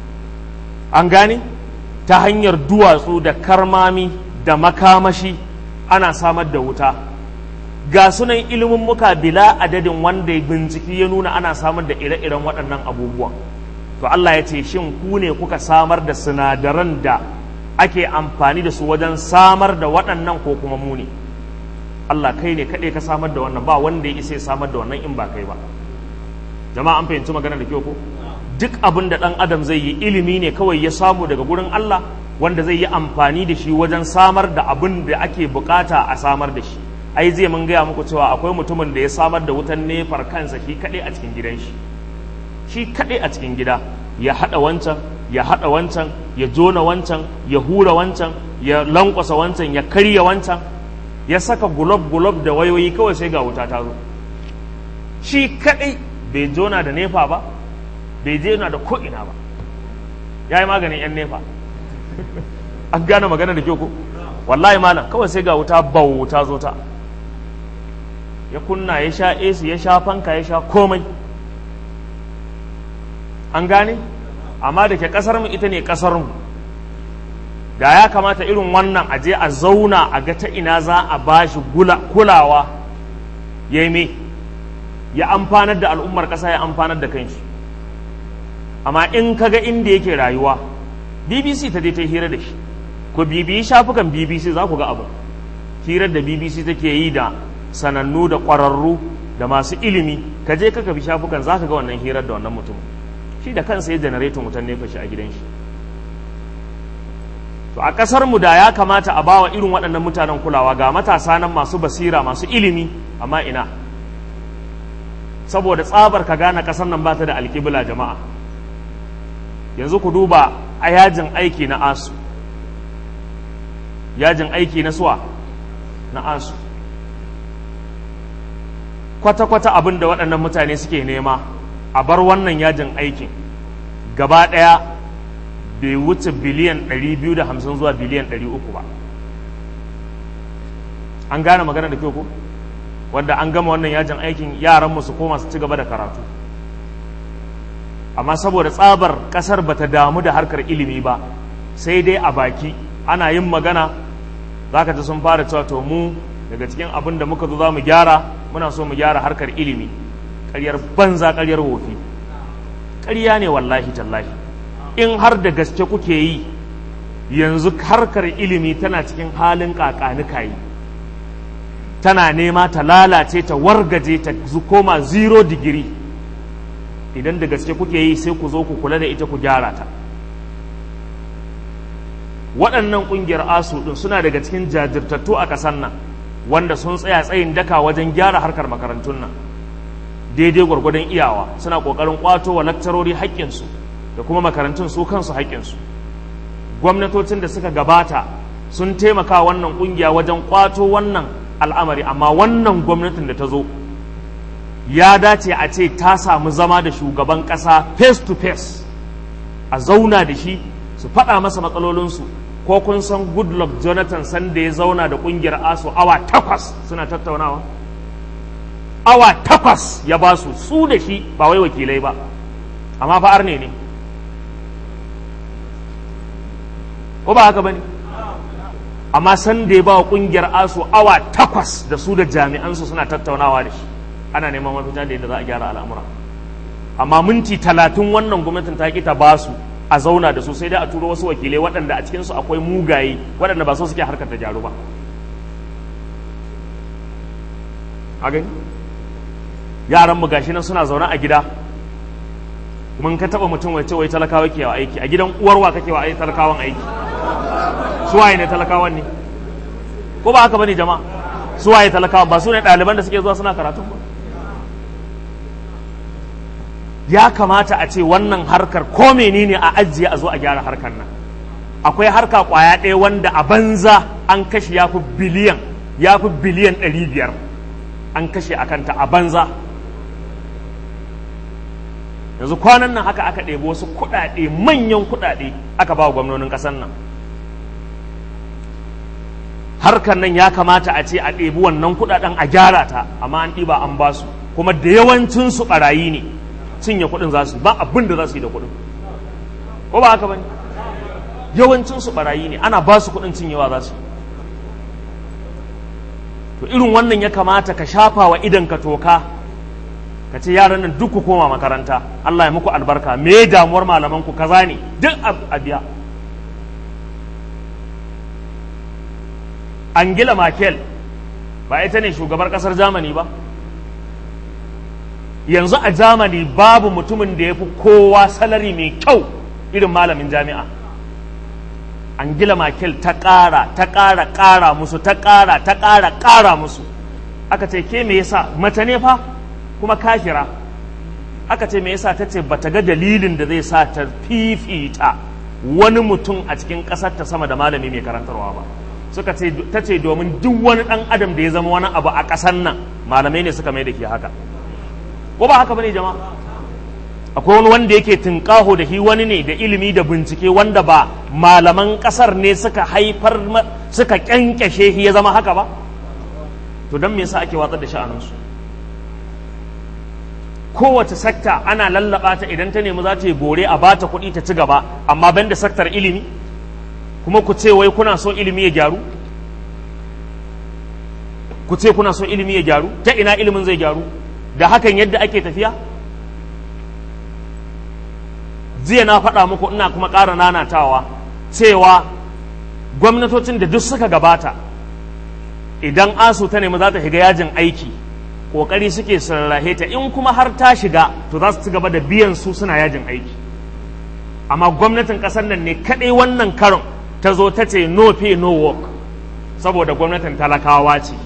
an gane, ta hanyar duwatsu da karmami da makamashi ana samar da wuta. ga sunan ilimin muka bila adadin wanda bincike ya nuna ana samar da ire-iren waɗannan abubuwan. to Allah ya ce shin ku ne kuka samar da sinadaran da ake amfani da su wajen samar da waɗannan ko kuma mu ne? Allah kai ne kaɗai ka samar da wannan, ba wanda ya isa ya samar da wannan in ba kai ba. jama'a an fahimci magana da kyau ko? duk abin da ɗan adam zai yi ilimi ne kawai ya samu daga gurin Allah, wanda zai yi amfani da shi wajen samar da abin da ake bukata a samar da shi. ai zai mun gaya muku cewa akwai mutumin da ya samar da wutan nefar kansa shi kaɗai a cikin gidan shi shi kaɗai a cikin gida, ya haɗa wancan ya haɗa wancan ya jona wancan ya hura wancan ya lankwasa wancan ya karya wancan, ya saka gulob-gulob da wayoyi, kawai sai ga wuta ta zo. shi kaɗai bai jona da nefa ba, bai jona da ko'ina ba, ya yi maganin 'yan nefa. an gane magana da kyau ko? wallahi malam, kawai sai ga wuta bau ta zo ta, ya kunna ya sha A C ya sha fanka ya sha komai. an gane, amma da ke kasar mu ita ne kasar mu, da ya kamata irin wannan aje a zauna a ga ta ina za a bashi kulawa, ya yi me, ya amfanar da al'ummar ƙasa, ya amfanar da kanshi. amma in kaga inda yake rayuwa, B B C ta je ta hira da shi, ku bibiyi shafukan B B C za ku ga abu, hirar da B B C take yi da sanannu da ƙwararru da masu ilimi. ka je ka bi shafukan za ka ga wannan hirar da wannan mutum, shi da kansa ya janaretin wutan nefa shi a gidan shi. to a ƙasar mu da ya kamata a bawa irin waɗannan mutanen kulawa, ga matasa nan masu basira masu ilimi, amma ina, saboda tsabar ka gane ƙasar nan ba ta da alƙibla. jama'a yanzu ku duba a yajin aiki na asu, yajin aiki na suwa na asu, kwata-kwata abin da waɗannan mutane suke nema a bar wannan yajin aikin gaba ɗaya bai wuce biliyan ɗari biyu da hamsin zuwa biliyan ɗari uku ba. an gane magana da kyau ko? wanda an gama wannan yajin aikin yaranmu su koma su ci gaba da karatu, amma saboda tsabar ƙasar bata damu da harkar ilimi ba, sai dai a baki ana yin magana za ka ji sun fara cewa to mu daga cikin abin da muka zo za mu gyara, muna so mu gyara harkar ilimi. ƙaryar banza, ƙaryar wofi, ƙarya ne wallahi tallahi. In har da gaske kuke yi, yanzu harkar ilimi tana cikin halin ƙaƙanikayi, tana nema ta lalace ta wargaje ta koma zero digiri. Idan da gaske kuke yi sai ku zo ku kula da ita ku gyara ta. Waɗannan ƙungiyar asu ɗin suna daga cikin jajirtattu a ƙasar nan wanda sun tsaya tsayin daka wajen gyara harkar makarantun nan daidai gwargwadon iyawa, suna ƙoƙarin ƙwato wa lakcarori haƙƙinsu da kuma makarantun su kansu haƙƙinsu. Gwamnatocin da suka gabata sun taimaka wannan ƙungiya wajen ƙwato wannan al'amari, amma wannan gwamnatin da ta zo ya dace a ce ta samu zama da shugaban ƙasa face to face, a zauna da shi su faɗa masa matsalolinsu. Ko kun san Goodluck Jonathan sanda ya zauna da ƙungiyar asu awa takwas suna tattaunawa? Awa takwas ya ba su su da shi, ba wai wakilai ba, amma fa arne ne, ko ba haka ba ne? Amma sanda ya ba wa ƙungiyar asu awa takwas da su da jami'ansu suna tattaunawa da shi, ana neman mafita da yadda za a gyara al'amura. Amma minti talatin wannan gwamnatin ta ƙi ta ba su a zauna da su, sai dai a turo wasu wakilai waɗanda a cikinsu akwai mugaye waɗanda ba so suke harkar ta gyaru ba. A gani yaran mu gashi nan suna zaune a gida, mun ka taɓa mutum wace wai talakawa ke wa aiki a gidan uwarwa kake wa talakawan aiki? Suwaye ne talakawan ne? Ko ba haka bane jama'a? Suwaye talakawan? Ba su ne ɗaliban da suke zuwa suna karatu ba? Ya kamata a ce wannan harkar ko menene a ajiye a zo a gyara harkar nan. Akwai harka kwaya ɗaya wanda a banza an kashe ya fi biliyan ya fi biliyan ɗari biyar an kashe a kanta a banza. Yanzu kwanan nan haka aka ɗebi wasu kuɗaɗe, manyan kuɗaɗe aka ba wa gwamnonin ƙasar nan. Harkar nan ya kamata a ce a ɗebi wannan kuɗaɗen a gyara ta, amma an ɗiba an ba su, kuma da yawancinsu ɓarayi ne. Cinye kuɗin za su ba abin da za su yi da kuɗin, ko ba haka ba ne? Yawancin su barayi ne, ana ba su kuɗin cinyewa za su. To irin wannan ya kamata ka shafa wa idan ka toka, ka ce yaran nan duk ku koma makaranta, Allah ya muku albarka, me damuwar malaman ku kaza ne, duk a biya. Angela Merkel ba ita ne shugabar ƙasar Germany ba? Yanzu a Germany babu mutumin da ya fi kowa salari mai kyau irin malamin jami'a. Angela Merkel ta ƙara ta ƙara ƙara musu ta ƙara ta ƙara ƙara musu. Aka ce ke me yasa, mace ne fa kuma kafira. Aka ce me yasa, ta ce bata ga dalilin da zai sa ta fifita wani mutum a cikin ƙasar ta sama da malami mai karantarwa ba. Suka ce ta ce domin duk wani ɗan adam da ya zama wani abu a ƙasar nan malamai ne suka mai da ke haka. Ko ba haka bane jama'a? Akwai wani wanda yake tinkaho da shi wani ne da ilimi da bincike wanda ba malaman kasar ne suka haifar suka kyankyashe shi ya zama haka ba? To don me yasa ake watsar da sha'aninsu? Kowace sekta ana lallaba ta idan ta nemi za ta yi bore a bata kuɗi ta ci gaba, amma banda sektar ilimi kuma ku ce wai kuna so ilimi ya gyaru? Ku ce kuna so ilimi ya gyaru? Ta ina ilimin zai gyaru? Da hakan yadda ake tafiya? Jiya na faɗa muku ina kuma ƙara nanatawa cewa gwamnatocin da duk suka gabata idan asu ta nemi za ta shiga yajin aiki ƙoƙari suke sarrahe ta, in kuma har ta shiga to za su ci gaba da biyan su suna yajin aiki. Amma gwamnatin ƙasar nan ne kaɗai wannan karon ta zo ta ce no pay no work, saboda gwamnatin talakawa ce.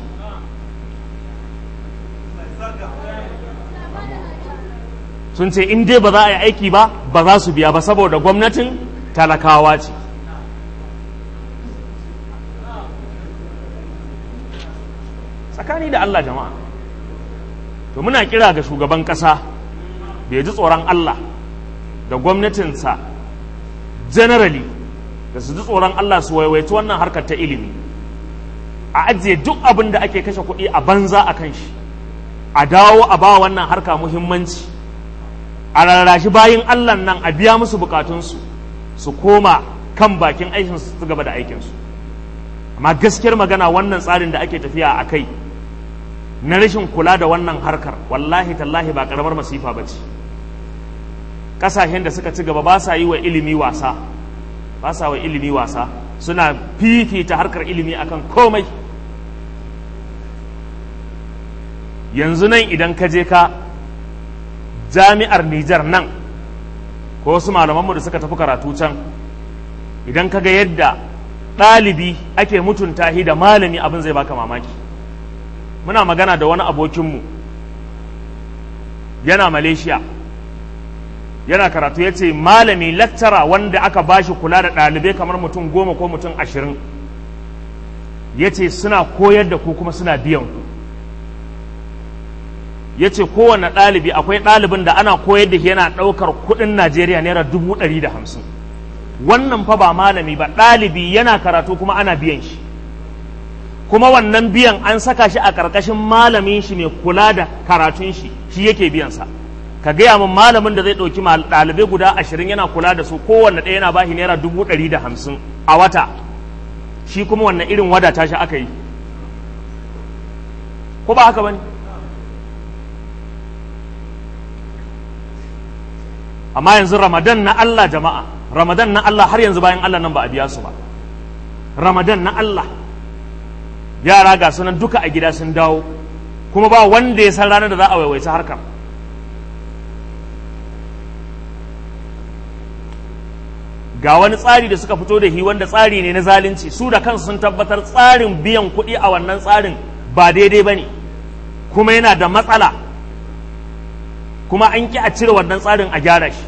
Sun ce in dai ba za a yi aiki ba ba za su biya ba saboda gwamnatin talakawa ce. Tsakani da Allah jama'a, to muna kira ga shugaban ƙasa da ya ji tsoron Allah da gwamnatinsa generally da su ji tsoron Allah su waiwaiti wannan harkar ta ilimi, a ajiye duk abin da ake kashe kuɗi a banza a kan shi, a dawo a ba wannan harka muhimmanci, a rarrashi bayin Allah nan a biya musu bukatunsu su koma kan bakin aikin su gaba da aikinsu. Amma gaskiyar magana wannan tsarin da ake tafiya a kai na rashin kula da wannan harkar wallahi tallahi ba karamar masifa ba ce. ƙasashen da suka ci gaba ba sa yi wa ilimi wasa ba sa wa ilimi wasa suna fifita harkar ilimi akan komai. Yanzu nan idan ka je ka jami'ar Nijar nan ko wasu malamanmu da suka tafi karatu can, idan ka ga yadda ɗalibi ake mutunta shi da malami, abin zai baka mamaki. Muna magana da wani abokinmu yana Malaysia, yana karatu, ya ce malami lecturer wanda aka bashi kula da ɗalibai kamar mutum goma ko mutum ashirin, ya ce suna koyar da ku kuma suna biyan ku. Ya ce kowane ɗalibi, akwai ɗalibin da ana koyar da shi yana ɗaukar kuɗin Najeriya naira dubu ɗari da hamsin. Wannan fa ba malami ba, ɗalibi yana karatu kuma ana biyan shi, kuma wannan biyan an saka shi a ƙarƙashin malamin shi mai kula da karatun shi, shi yake biyansa. Ka gaya min malamin da zai ɗauki ɗalibai guda ashirin yana kula da su, kowanne ɗaya yana ba shi naira dubu ɗari da hamsin a wata, shi kuma wannan irin wadata shi aka yi, ko ba haka ba ne? Amma yanzu Ramadan na Allah jama'a, Ramadan na Allah har yanzu bayan Allah nan ba a biya su ba. Ramadan na Allah, yara ga sunan duka a gida sun dawo, kuma ba wanda ya san ranar da za a waiwaita harkar. Ga wani tsari da suka fito da shi wanda tsari ne na zalunci, su da kansu sun tabbatar tsarin biyan kuɗi a wannan tsarin ba daidai ba ne, kuma yana da matsala, kuma an ƙi a cire wannan tsarin a gyara shi.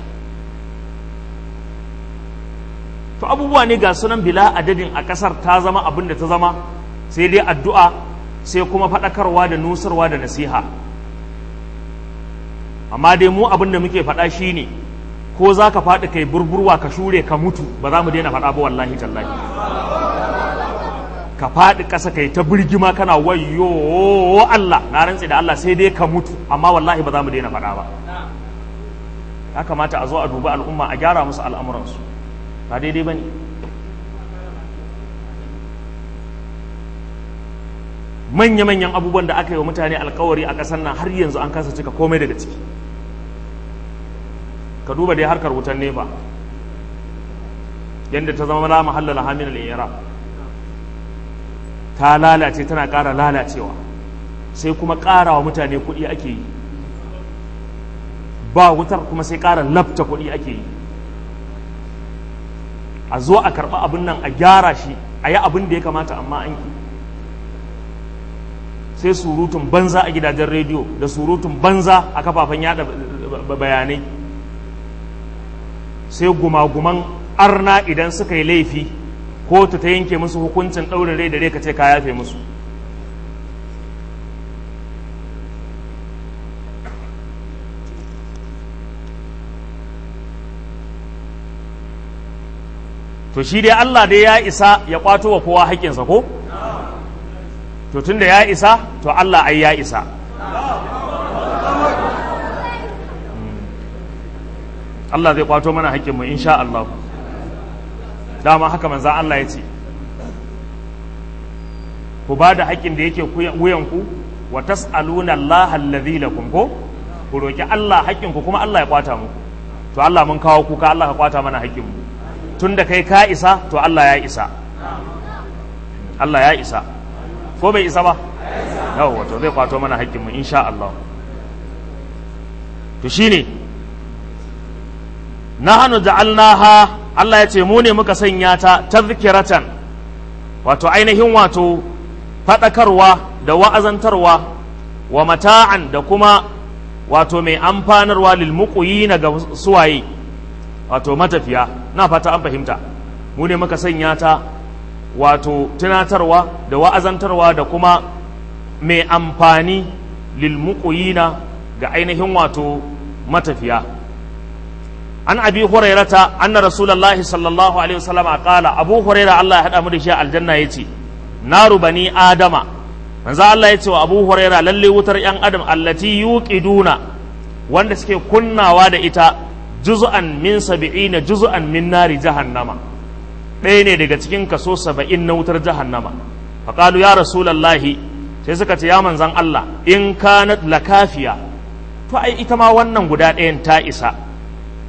To abubuwa ne ga sunan bila adadin a ƙasar ta zama abin da ta zama, sai dai addu'a, sai kuma faɗakarwa da nusarwa da nasiha. Amma dai mu abin da muke faɗa shi ne, ko za ka faɗi kai burburwa ka shure ka mutu, ba za mu daina faɗa ba wallahi tallahi. Ka faɗi ƙasa kai ta birgima kana wayyo Allah, na rantsi da Allah sai dai ka mutu, amma wallahi ba za mu daina faɗa ba. Ya kamata a zo a dubi al'umma a gyara musu al'amuransu, ba daidai ba ne. Manya-manyan abubuwan da aka yi wa mutane alkawari a ƙasar nan har yanzu an kasa cika komai daga ciki. Ka duba dai harkar wutan nefa yadda ta zama la mahalla laha min al-i'rab, ta lalace tana ƙara lalacewa, sai kuma ƙara wa mutane kuɗi ake yi, ba wutar kuma sai ƙara labta kuɗi ake yi. A zo a karɓi abin nan a gyara shi, a yi abin da ya kamata, amma an ki. Sai surutun banza a gidajen rediyo da surutun banza a kafafen yada bayanai, sai gumaguman arna idan suka yi laifi kotu ta yanke musu hukuncin ɗaurin rai da rai ka ce ka yafe musu. To shi dai Allah dai ya isa ya kwato wa kowa haƙƙinsa ko? To tun da ya isa, to Allah ai ya isa. Allah zai kwato mana haƙƙinmu insha Allah. Dama haka manzan Allah ya ce, ku ba da haƙƙin da yake wuyanku, wa tas'aluna Allah allazi lakum ko? Ku roƙi Allah haƙƙinku kuma Allah ya kwata muku. To Allah mun kawo kuka, Allah ka kwata mana haƙƙinmu. Tun da kai ka isa, to Allah ya isa. Allah ya isa. Ko bai isa ba? Yau wato zai kwato mana haƙƙinmu insha Allah. To shine nahnu ja'alnaha, Allah ya ce mu ne muka sanya ta tazkiratan, wato ainihin wato faɗakarwa da wa'azantarwa, wa mata'an da kuma wato mai amfanarwa lil muqyina ga suwaye, wato matafiya. Na fata an fahimta. Mu ne muka sanya ta wato tunatarwa da wa'azantarwa da kuma mai amfani lil muqyina ga ainihin wato matafiya. An abi hurairata anna rasulullahi sallallahu alaihi wasallam qala, abu huraira Allah ya hada mu da shi aljanna yace, naru bani adama, manzo Allah yace wa abu huraira, lalle wutar yan adam allati yuqiduna, wanda suke kunnawa da ita, juz'an min sab'ina juz'an min nari jahannama, ɗaya ne daga cikin kaso saba'in na wutar jahannama. Faqalu ya rasulullahi, sai suka ce ya manzan Allah, in kanat lakafiya, to ai ita ma wannan guda ɗayan ta isa.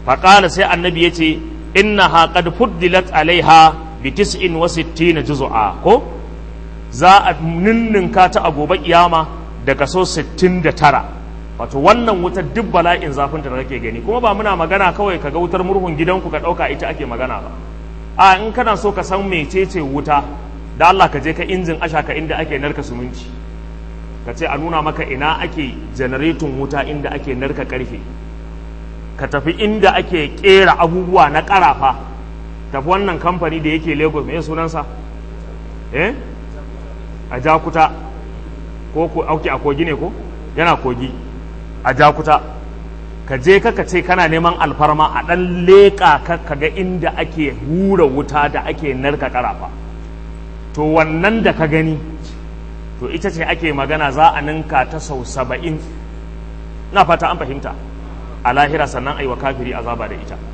faƙala sai annabi ya ce innaha qad fuddilat alaiha bi tis'in wa sittina juz'a ko za a ninninka ta a gobe kiyama da kaso sittin da tara. Wato wannan wutar duk bala'in zafin ta da kake gani, kuma ba muna magana kawai kaga wutar murhun gidanku ka ɗauka ita ake magana ba. A in kana so ka san mecece wuta, da Allah ka je ka injin ashaka inda ake narka suminci, ka ce a nuna maka ina ake janareton wuta inda ake narka karfe, ka tafi inda ake kera abubuwa na karafa, tafi wannan kamfani da yake Lagos mai sunansa eh a Jakuta ko ko auki a Kogi ne ko yana Kogi a Jakuta, ka je ka ce kana neman alfarma a dan leka ka kaga inda ake hura wuta da ake narka karafa. To wannan da ka gani to ita ce ake magana za a ninka ta sau saba'in. Na fata an fahimta, a lahira sannan aiwa kafiri azaba da ita.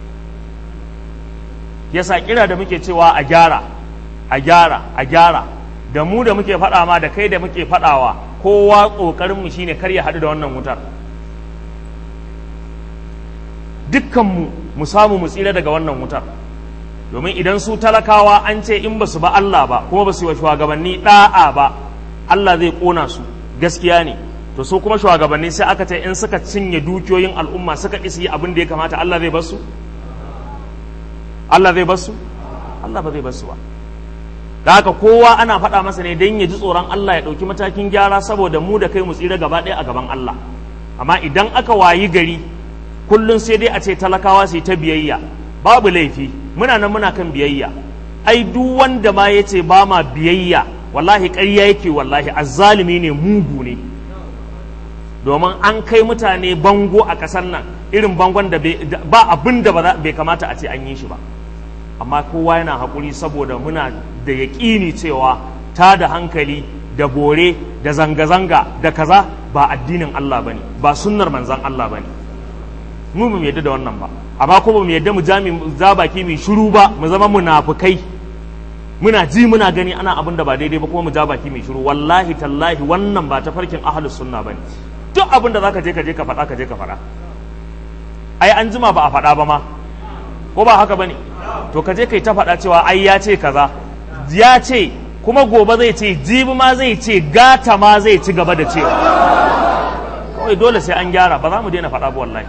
Yasa kira da muke cewa a gyara a gyara a gyara, da mu da muke faɗa ma da kai da muke faɗawa, kowa ƙoƙarinmu shine kar ya haɗu da wannan wutar. Dukkanmu mu samu mu tsira daga wannan wutar, domin idan su talakawa an ce in ba su ba Allah ba kuma ba su yi wa shugabanni ɗa'a ba Allah zai ƙona su, gaskiya ne. To su kuma shugabanni sai aka ce in suka cinye dukiyoyin al'umma suka ƙi su yi abin da ya kamata, Allah zai basu? Allah zai basu? Allah ba zai basu ba. Da haka kowa ana faɗa masa ne don ya ji tsoron Allah ya ɗauki matakin gyara, saboda mu da kai mu tsira gaba ɗaya a gaban Allah. Amma idan aka wayi gari kullum sai dai a ce talakawa su yi ta biyayya, babu laifi, muna nan muna kan biyayya. Ai duk wanda ma ya ce ba ma biyayya, wallahi ƙarya yake, wallahi azzalimi ne, mugu ne. Domin an kai mutane bango a ƙasar nan, irin bangon da ba abin da bai kamata a ce an yi shi ba. Amma kowa yana haƙuri saboda muna da yaƙini cewa ta da hankali da bore da zanga-zanga da kaza ba addinin Allah bane, ba sunnar manzan Allah bane. Mu ba mu yadda da wannan ba, amma ko ba mu yadda mu jami za baki mu shiru ba, mu zama munafukai, muna ji muna gani ana abin da ba daidai ba kuma mu ja baki mu shiru. Wallahi tallahi wannan ba ta farkin ahlus sunna bane. Duk abin da zaka je ka je ka faɗa ka je ka faɗa. Ai an jima ba a faɗa ba ma, ko ba haka bane? To ka je kai ta faɗa cewa ai ya ce kaza, ya ce kuma gobe zai ce, jibi ma zai ce, gata ma zai ci gaba da cewa. Kawai dole sai an gyara, ba za mu daina faɗa ba wallahi.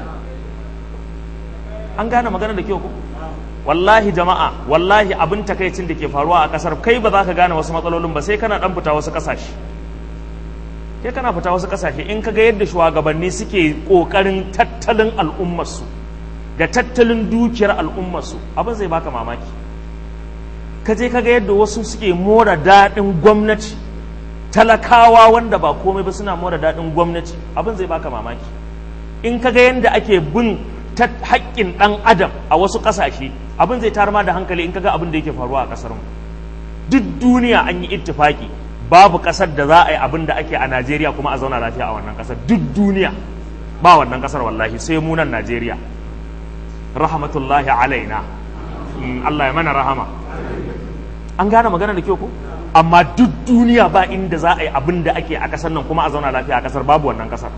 An gane magana da kyau ko? Wallahi jama'a, wallahi abin takaicin da ke faruwa a kasar, kai ba za ka gane wasu matsalolin ba sai kana dan fita wasu kasashe. Kai kana fita wasu kasashe in ka ga yadda shugabanni suke kokarin tattalin al'ummarsu da tattalin dukiyar al'ummarsu, abin zai baka mamaki. Ka je ka ga yadda wasu suke mora daɗin gwamnati, talakawa wanda ba komai ba suna mora daɗin gwamnati, abin zai baka mamaki. In ka ga yadda ake bin haƙƙin ɗan adam a wasu ƙasashe, abin zai tar ma da hankali in ka ga abin da yake faruwa a ƙasar mu. Duk duniya an yi ittifaki babu ƙasar da za a yi abin da ake a Najeriya kuma a zauna lafiya a wannan ƙasar. Duk duniya ba wannan ƙasar wallahi, sai mu nan Najeriya. Rahmatullahi alaina, Allah ya mana rahama. An gane magana da kyau ko? Amma duk duniya ba inda za a yi abin da ake a ƙasar nan kuma a zauna lafiya a ƙasar, babu wannan ƙasar.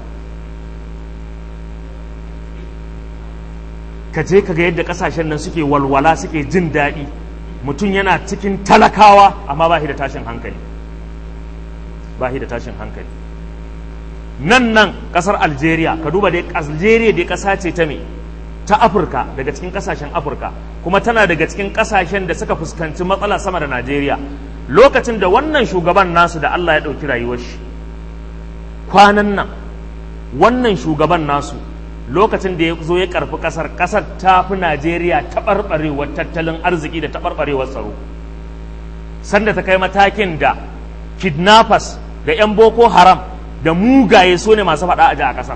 Ka je ka ga yadda ƙasashen nan suke walwala, suke jin daɗi, mutum yana cikin talakawa amma ba shi da tashin hankali, ba shi da tashin hankali. Nan nan ƙasar Algeria, ka duba dai Algeria dai ƙasa ce ta me, ta Afirka, daga cikin ƙasashen Afirka, kuma tana daga cikin ƙasashen da suka fuskanci matsala sama da Najeriya. Lokacin da wannan shugaban nasu da Allah ya ɗauki rayuwar shi, kwanan nan wannan shugaban nasu lokacin da ya zo ya karfi kasar, kasar ta fi Najeriya taɓarɓarewar tattalin arziki da taɓarɓarewar tsaro, sanda ta kai matakin da kidnappers da 'yan boko haram da mugaye so ne masu faɗa a ji a kasar.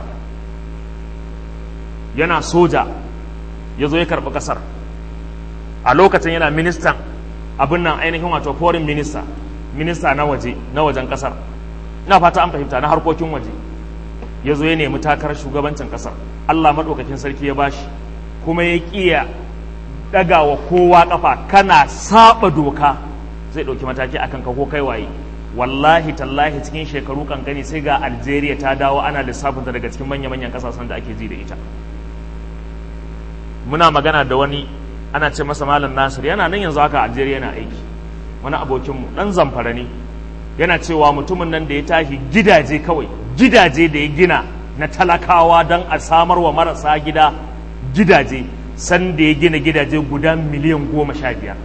Yana soja ya zo ya karɓi kasar, a lokacin yana ministan abin nan ainihin wato foreign minister, minista na waje na wajen kasar, ina fata an fahimta, na harkokin waje. Ya zo ya nemi takarar shugabancin kasar, Allah maɗaukakin sarki ya bashi, kuma ya ƙiya ɗaga wa kowa ƙafa, kana saba doka zai ɗauki mataki akan ka ko kai waye. Wallahi tallahi cikin shekaru kankani sai ga Algeria ta dawo ana lissafinta daga cikin manya-manyan ƙasashen da ake ji da ita. muna magana da wani ana ce masa malam Nasir, yana nan yanzu haka a Algeria yana aiki, wani abokinmu ɗan Zamfara ne, yana cewa mutumin nan da ya tashi gidaje kawai gidaje da ya gina na talakawa don a samar wa marasa gida gidaje, san da ya gina gidaje guda miliyan goma sha biyar,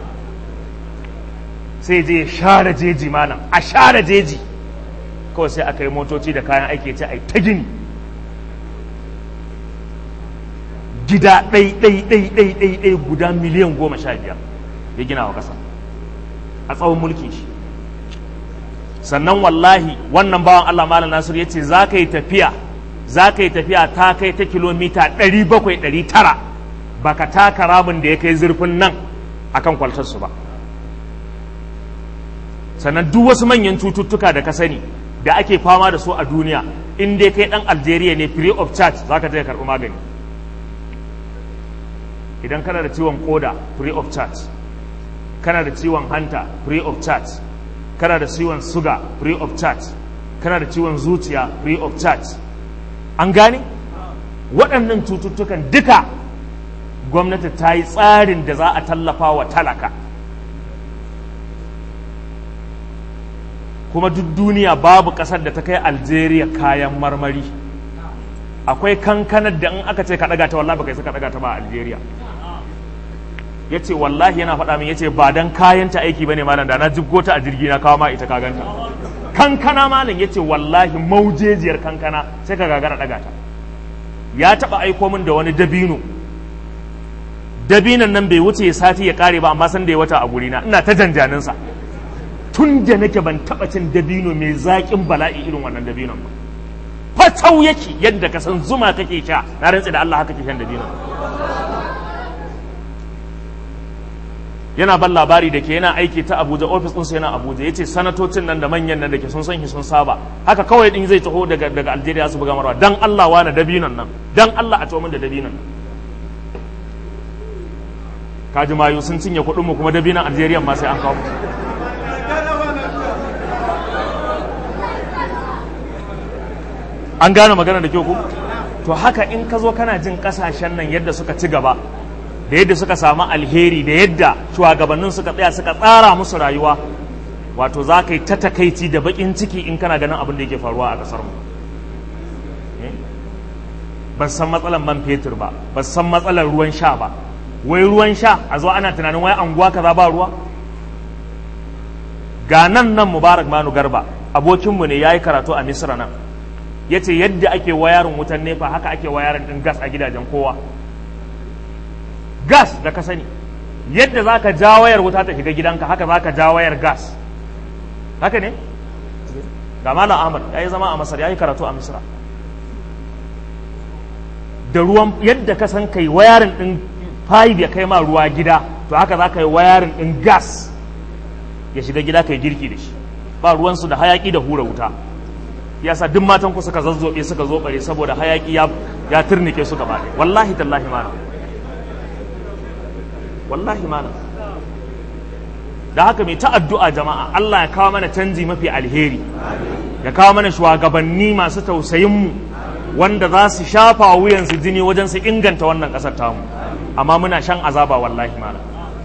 sai je ya share jeji malam, a share jeji kawai sai aka yi motoci da kayan aiki ce a yi ta gini gida ɗai ɗai ɗai ɗai ɗai ɗai guda miliyan goma sha biyar ya gina wa ƙasa a tsawon mulkin shi. Sannan wallahi wannan bawan Allah malam Nasir ya ce za ka yi tafiya za ka yi tafiya ta kai ta kilomita ɗari bakwai ɗari tara ba ka taka ramin da ya kai zurfin nan akan kwaltarsu ba. Sannan duk wasu manyan cututtuka da ka sani da ake fama da su a duniya, in dai kai ɗan Algeria ne free of charge za ka je karɓi magani. Idan kana da ciwon koda free of charge, kana da ciwon hanta free of charge, kana da ciwon suga free of charge, kana da ciwon zuciya free of charge. An gane waɗannan cututtukan duka gwamnati ta yi tsarin da za a tallafa wa talaka, kuma duk duniya babu ƙasar da ta kai Algeria kayan marmari. Akwai kankanar da in aka ce ka ɗaga ta wallahi baka isa ka ɗaga ta ba a Algeria. Ya ce wallahi yana faɗa min, ya ce ba don kayanta aiki ba ne malam da na jibgo ta a jirgi na kawo ma ita ka ganta. Kankana malam ya ce wallahi maujejiyar kankana sai ka gagara ɗaga ta. Ya taɓa aiko min da wani dabino, dabinon nan bai wuce sati ya ƙare ba amma san da ya wata a gurina, ina ta janjaninsa. Tun da nake ban taɓa cin dabino mai zaƙin bala'i irin wannan dabinon ba. Fatau yake yadda ka san zuma kake sha, na rantsi da Allah haka ke shan dabinon. Yana ban labari da ke yana aiki ta Abuja, ofis ɗinsa yana Abuja, ya ce sanatocin nan da manyan nan da ke sun san shi sun saba, haka kawai ɗin zai taho daga daga Algeria su buga marwa, dan Allah wani dabinon nan, dan Allah a tawo min da dabinon nan. Kaji mayu sun cinye kuɗin mu kuma dabinon Algeria ma sai an kawo. An gane magana da kyau ku? To haka in ka zo kana jin kasashen nan yadda suka ci gaba, da yadda suka samu alheri, da yadda shugabannin suka tsaya suka tsara musu rayuwa, wato za ka yi ta takaici da bakin ciki in kana ganin abin da yake faruwa a ƙasar mu. Ba san matsalar man fetur ba, ba san matsalar ruwan sha ba, wai ruwan sha a zo ana tunanin wai anguwa kaza ba ruwa. Ga nan nan Mubarak Manu Garba abokinmu ne, ya yi karatu a Misra nan, ya ce yadda ake wayarin wutan nefa haka ake wayarin ɗin gas a gidajen kowa. Gas da ka sani yadda za ka ja wayar wuta ta shiga gidanka haka za ka ja wayar gas, haka ne? Ga Malam Ahmad ya yi zama a Masar, ya yi karatu a Misra. Da ruwan yadda ka san kai wayarin ɗin fayib ya kai ma ruwa gida, to haka za ka yi wayarin ɗin gas ya shiga gida ka yi girki da shi, ba ruwansu da hayaƙi da hura wuta. Ya sa duk matan ku suka zazzobe suka zobare saboda hayaƙi ya ya turnike su gaba ɗaya. Wallahi tallahi malam, wallahi malam. Da haka mai ta addu'a jama'a, Allah ya kawo mana canji mafi alheri, ya kawo mana shugabanni masu tausayin mu wanda za su shafa wuyansu jini wajen su inganta wannan ƙasar tamu, amma muna shan azaba wallahi malam.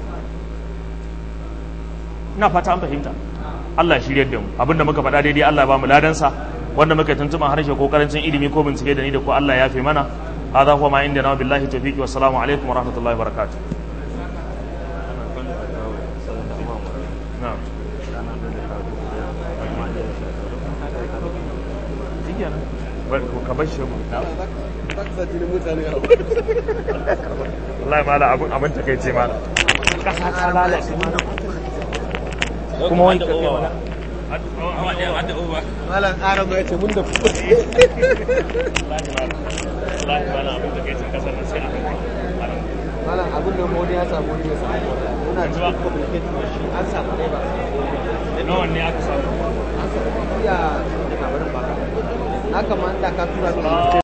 Ina fata an fahimta. Allah shiryar da mu, abinda muka faɗa daidai Allah ya ba mu ladansa, wanda muka tuntuɓa harshe ko karancin ilimi ko bincike da ni da ko Allah ya fi mana. Hadha huwa ma indana, billahi tawfiqi, wa assalamu alaikum wa rahmatullahi wa barakatuh. Na'am. Ka bar shi mu. Wallahi mala abun abun takeice mala. Kasa ta lalace mala. Kuma wani kake mana. Malam Arab ya ce mun da ku. Wallahi mala abun takeice kasar nan sai a malam abun da mu ya samu ne ya samu. Muna cikin communicate da shi an samu ne ba. Nawa ne aka samu? An samu ya da kabarin baka. Haka ma da ka tura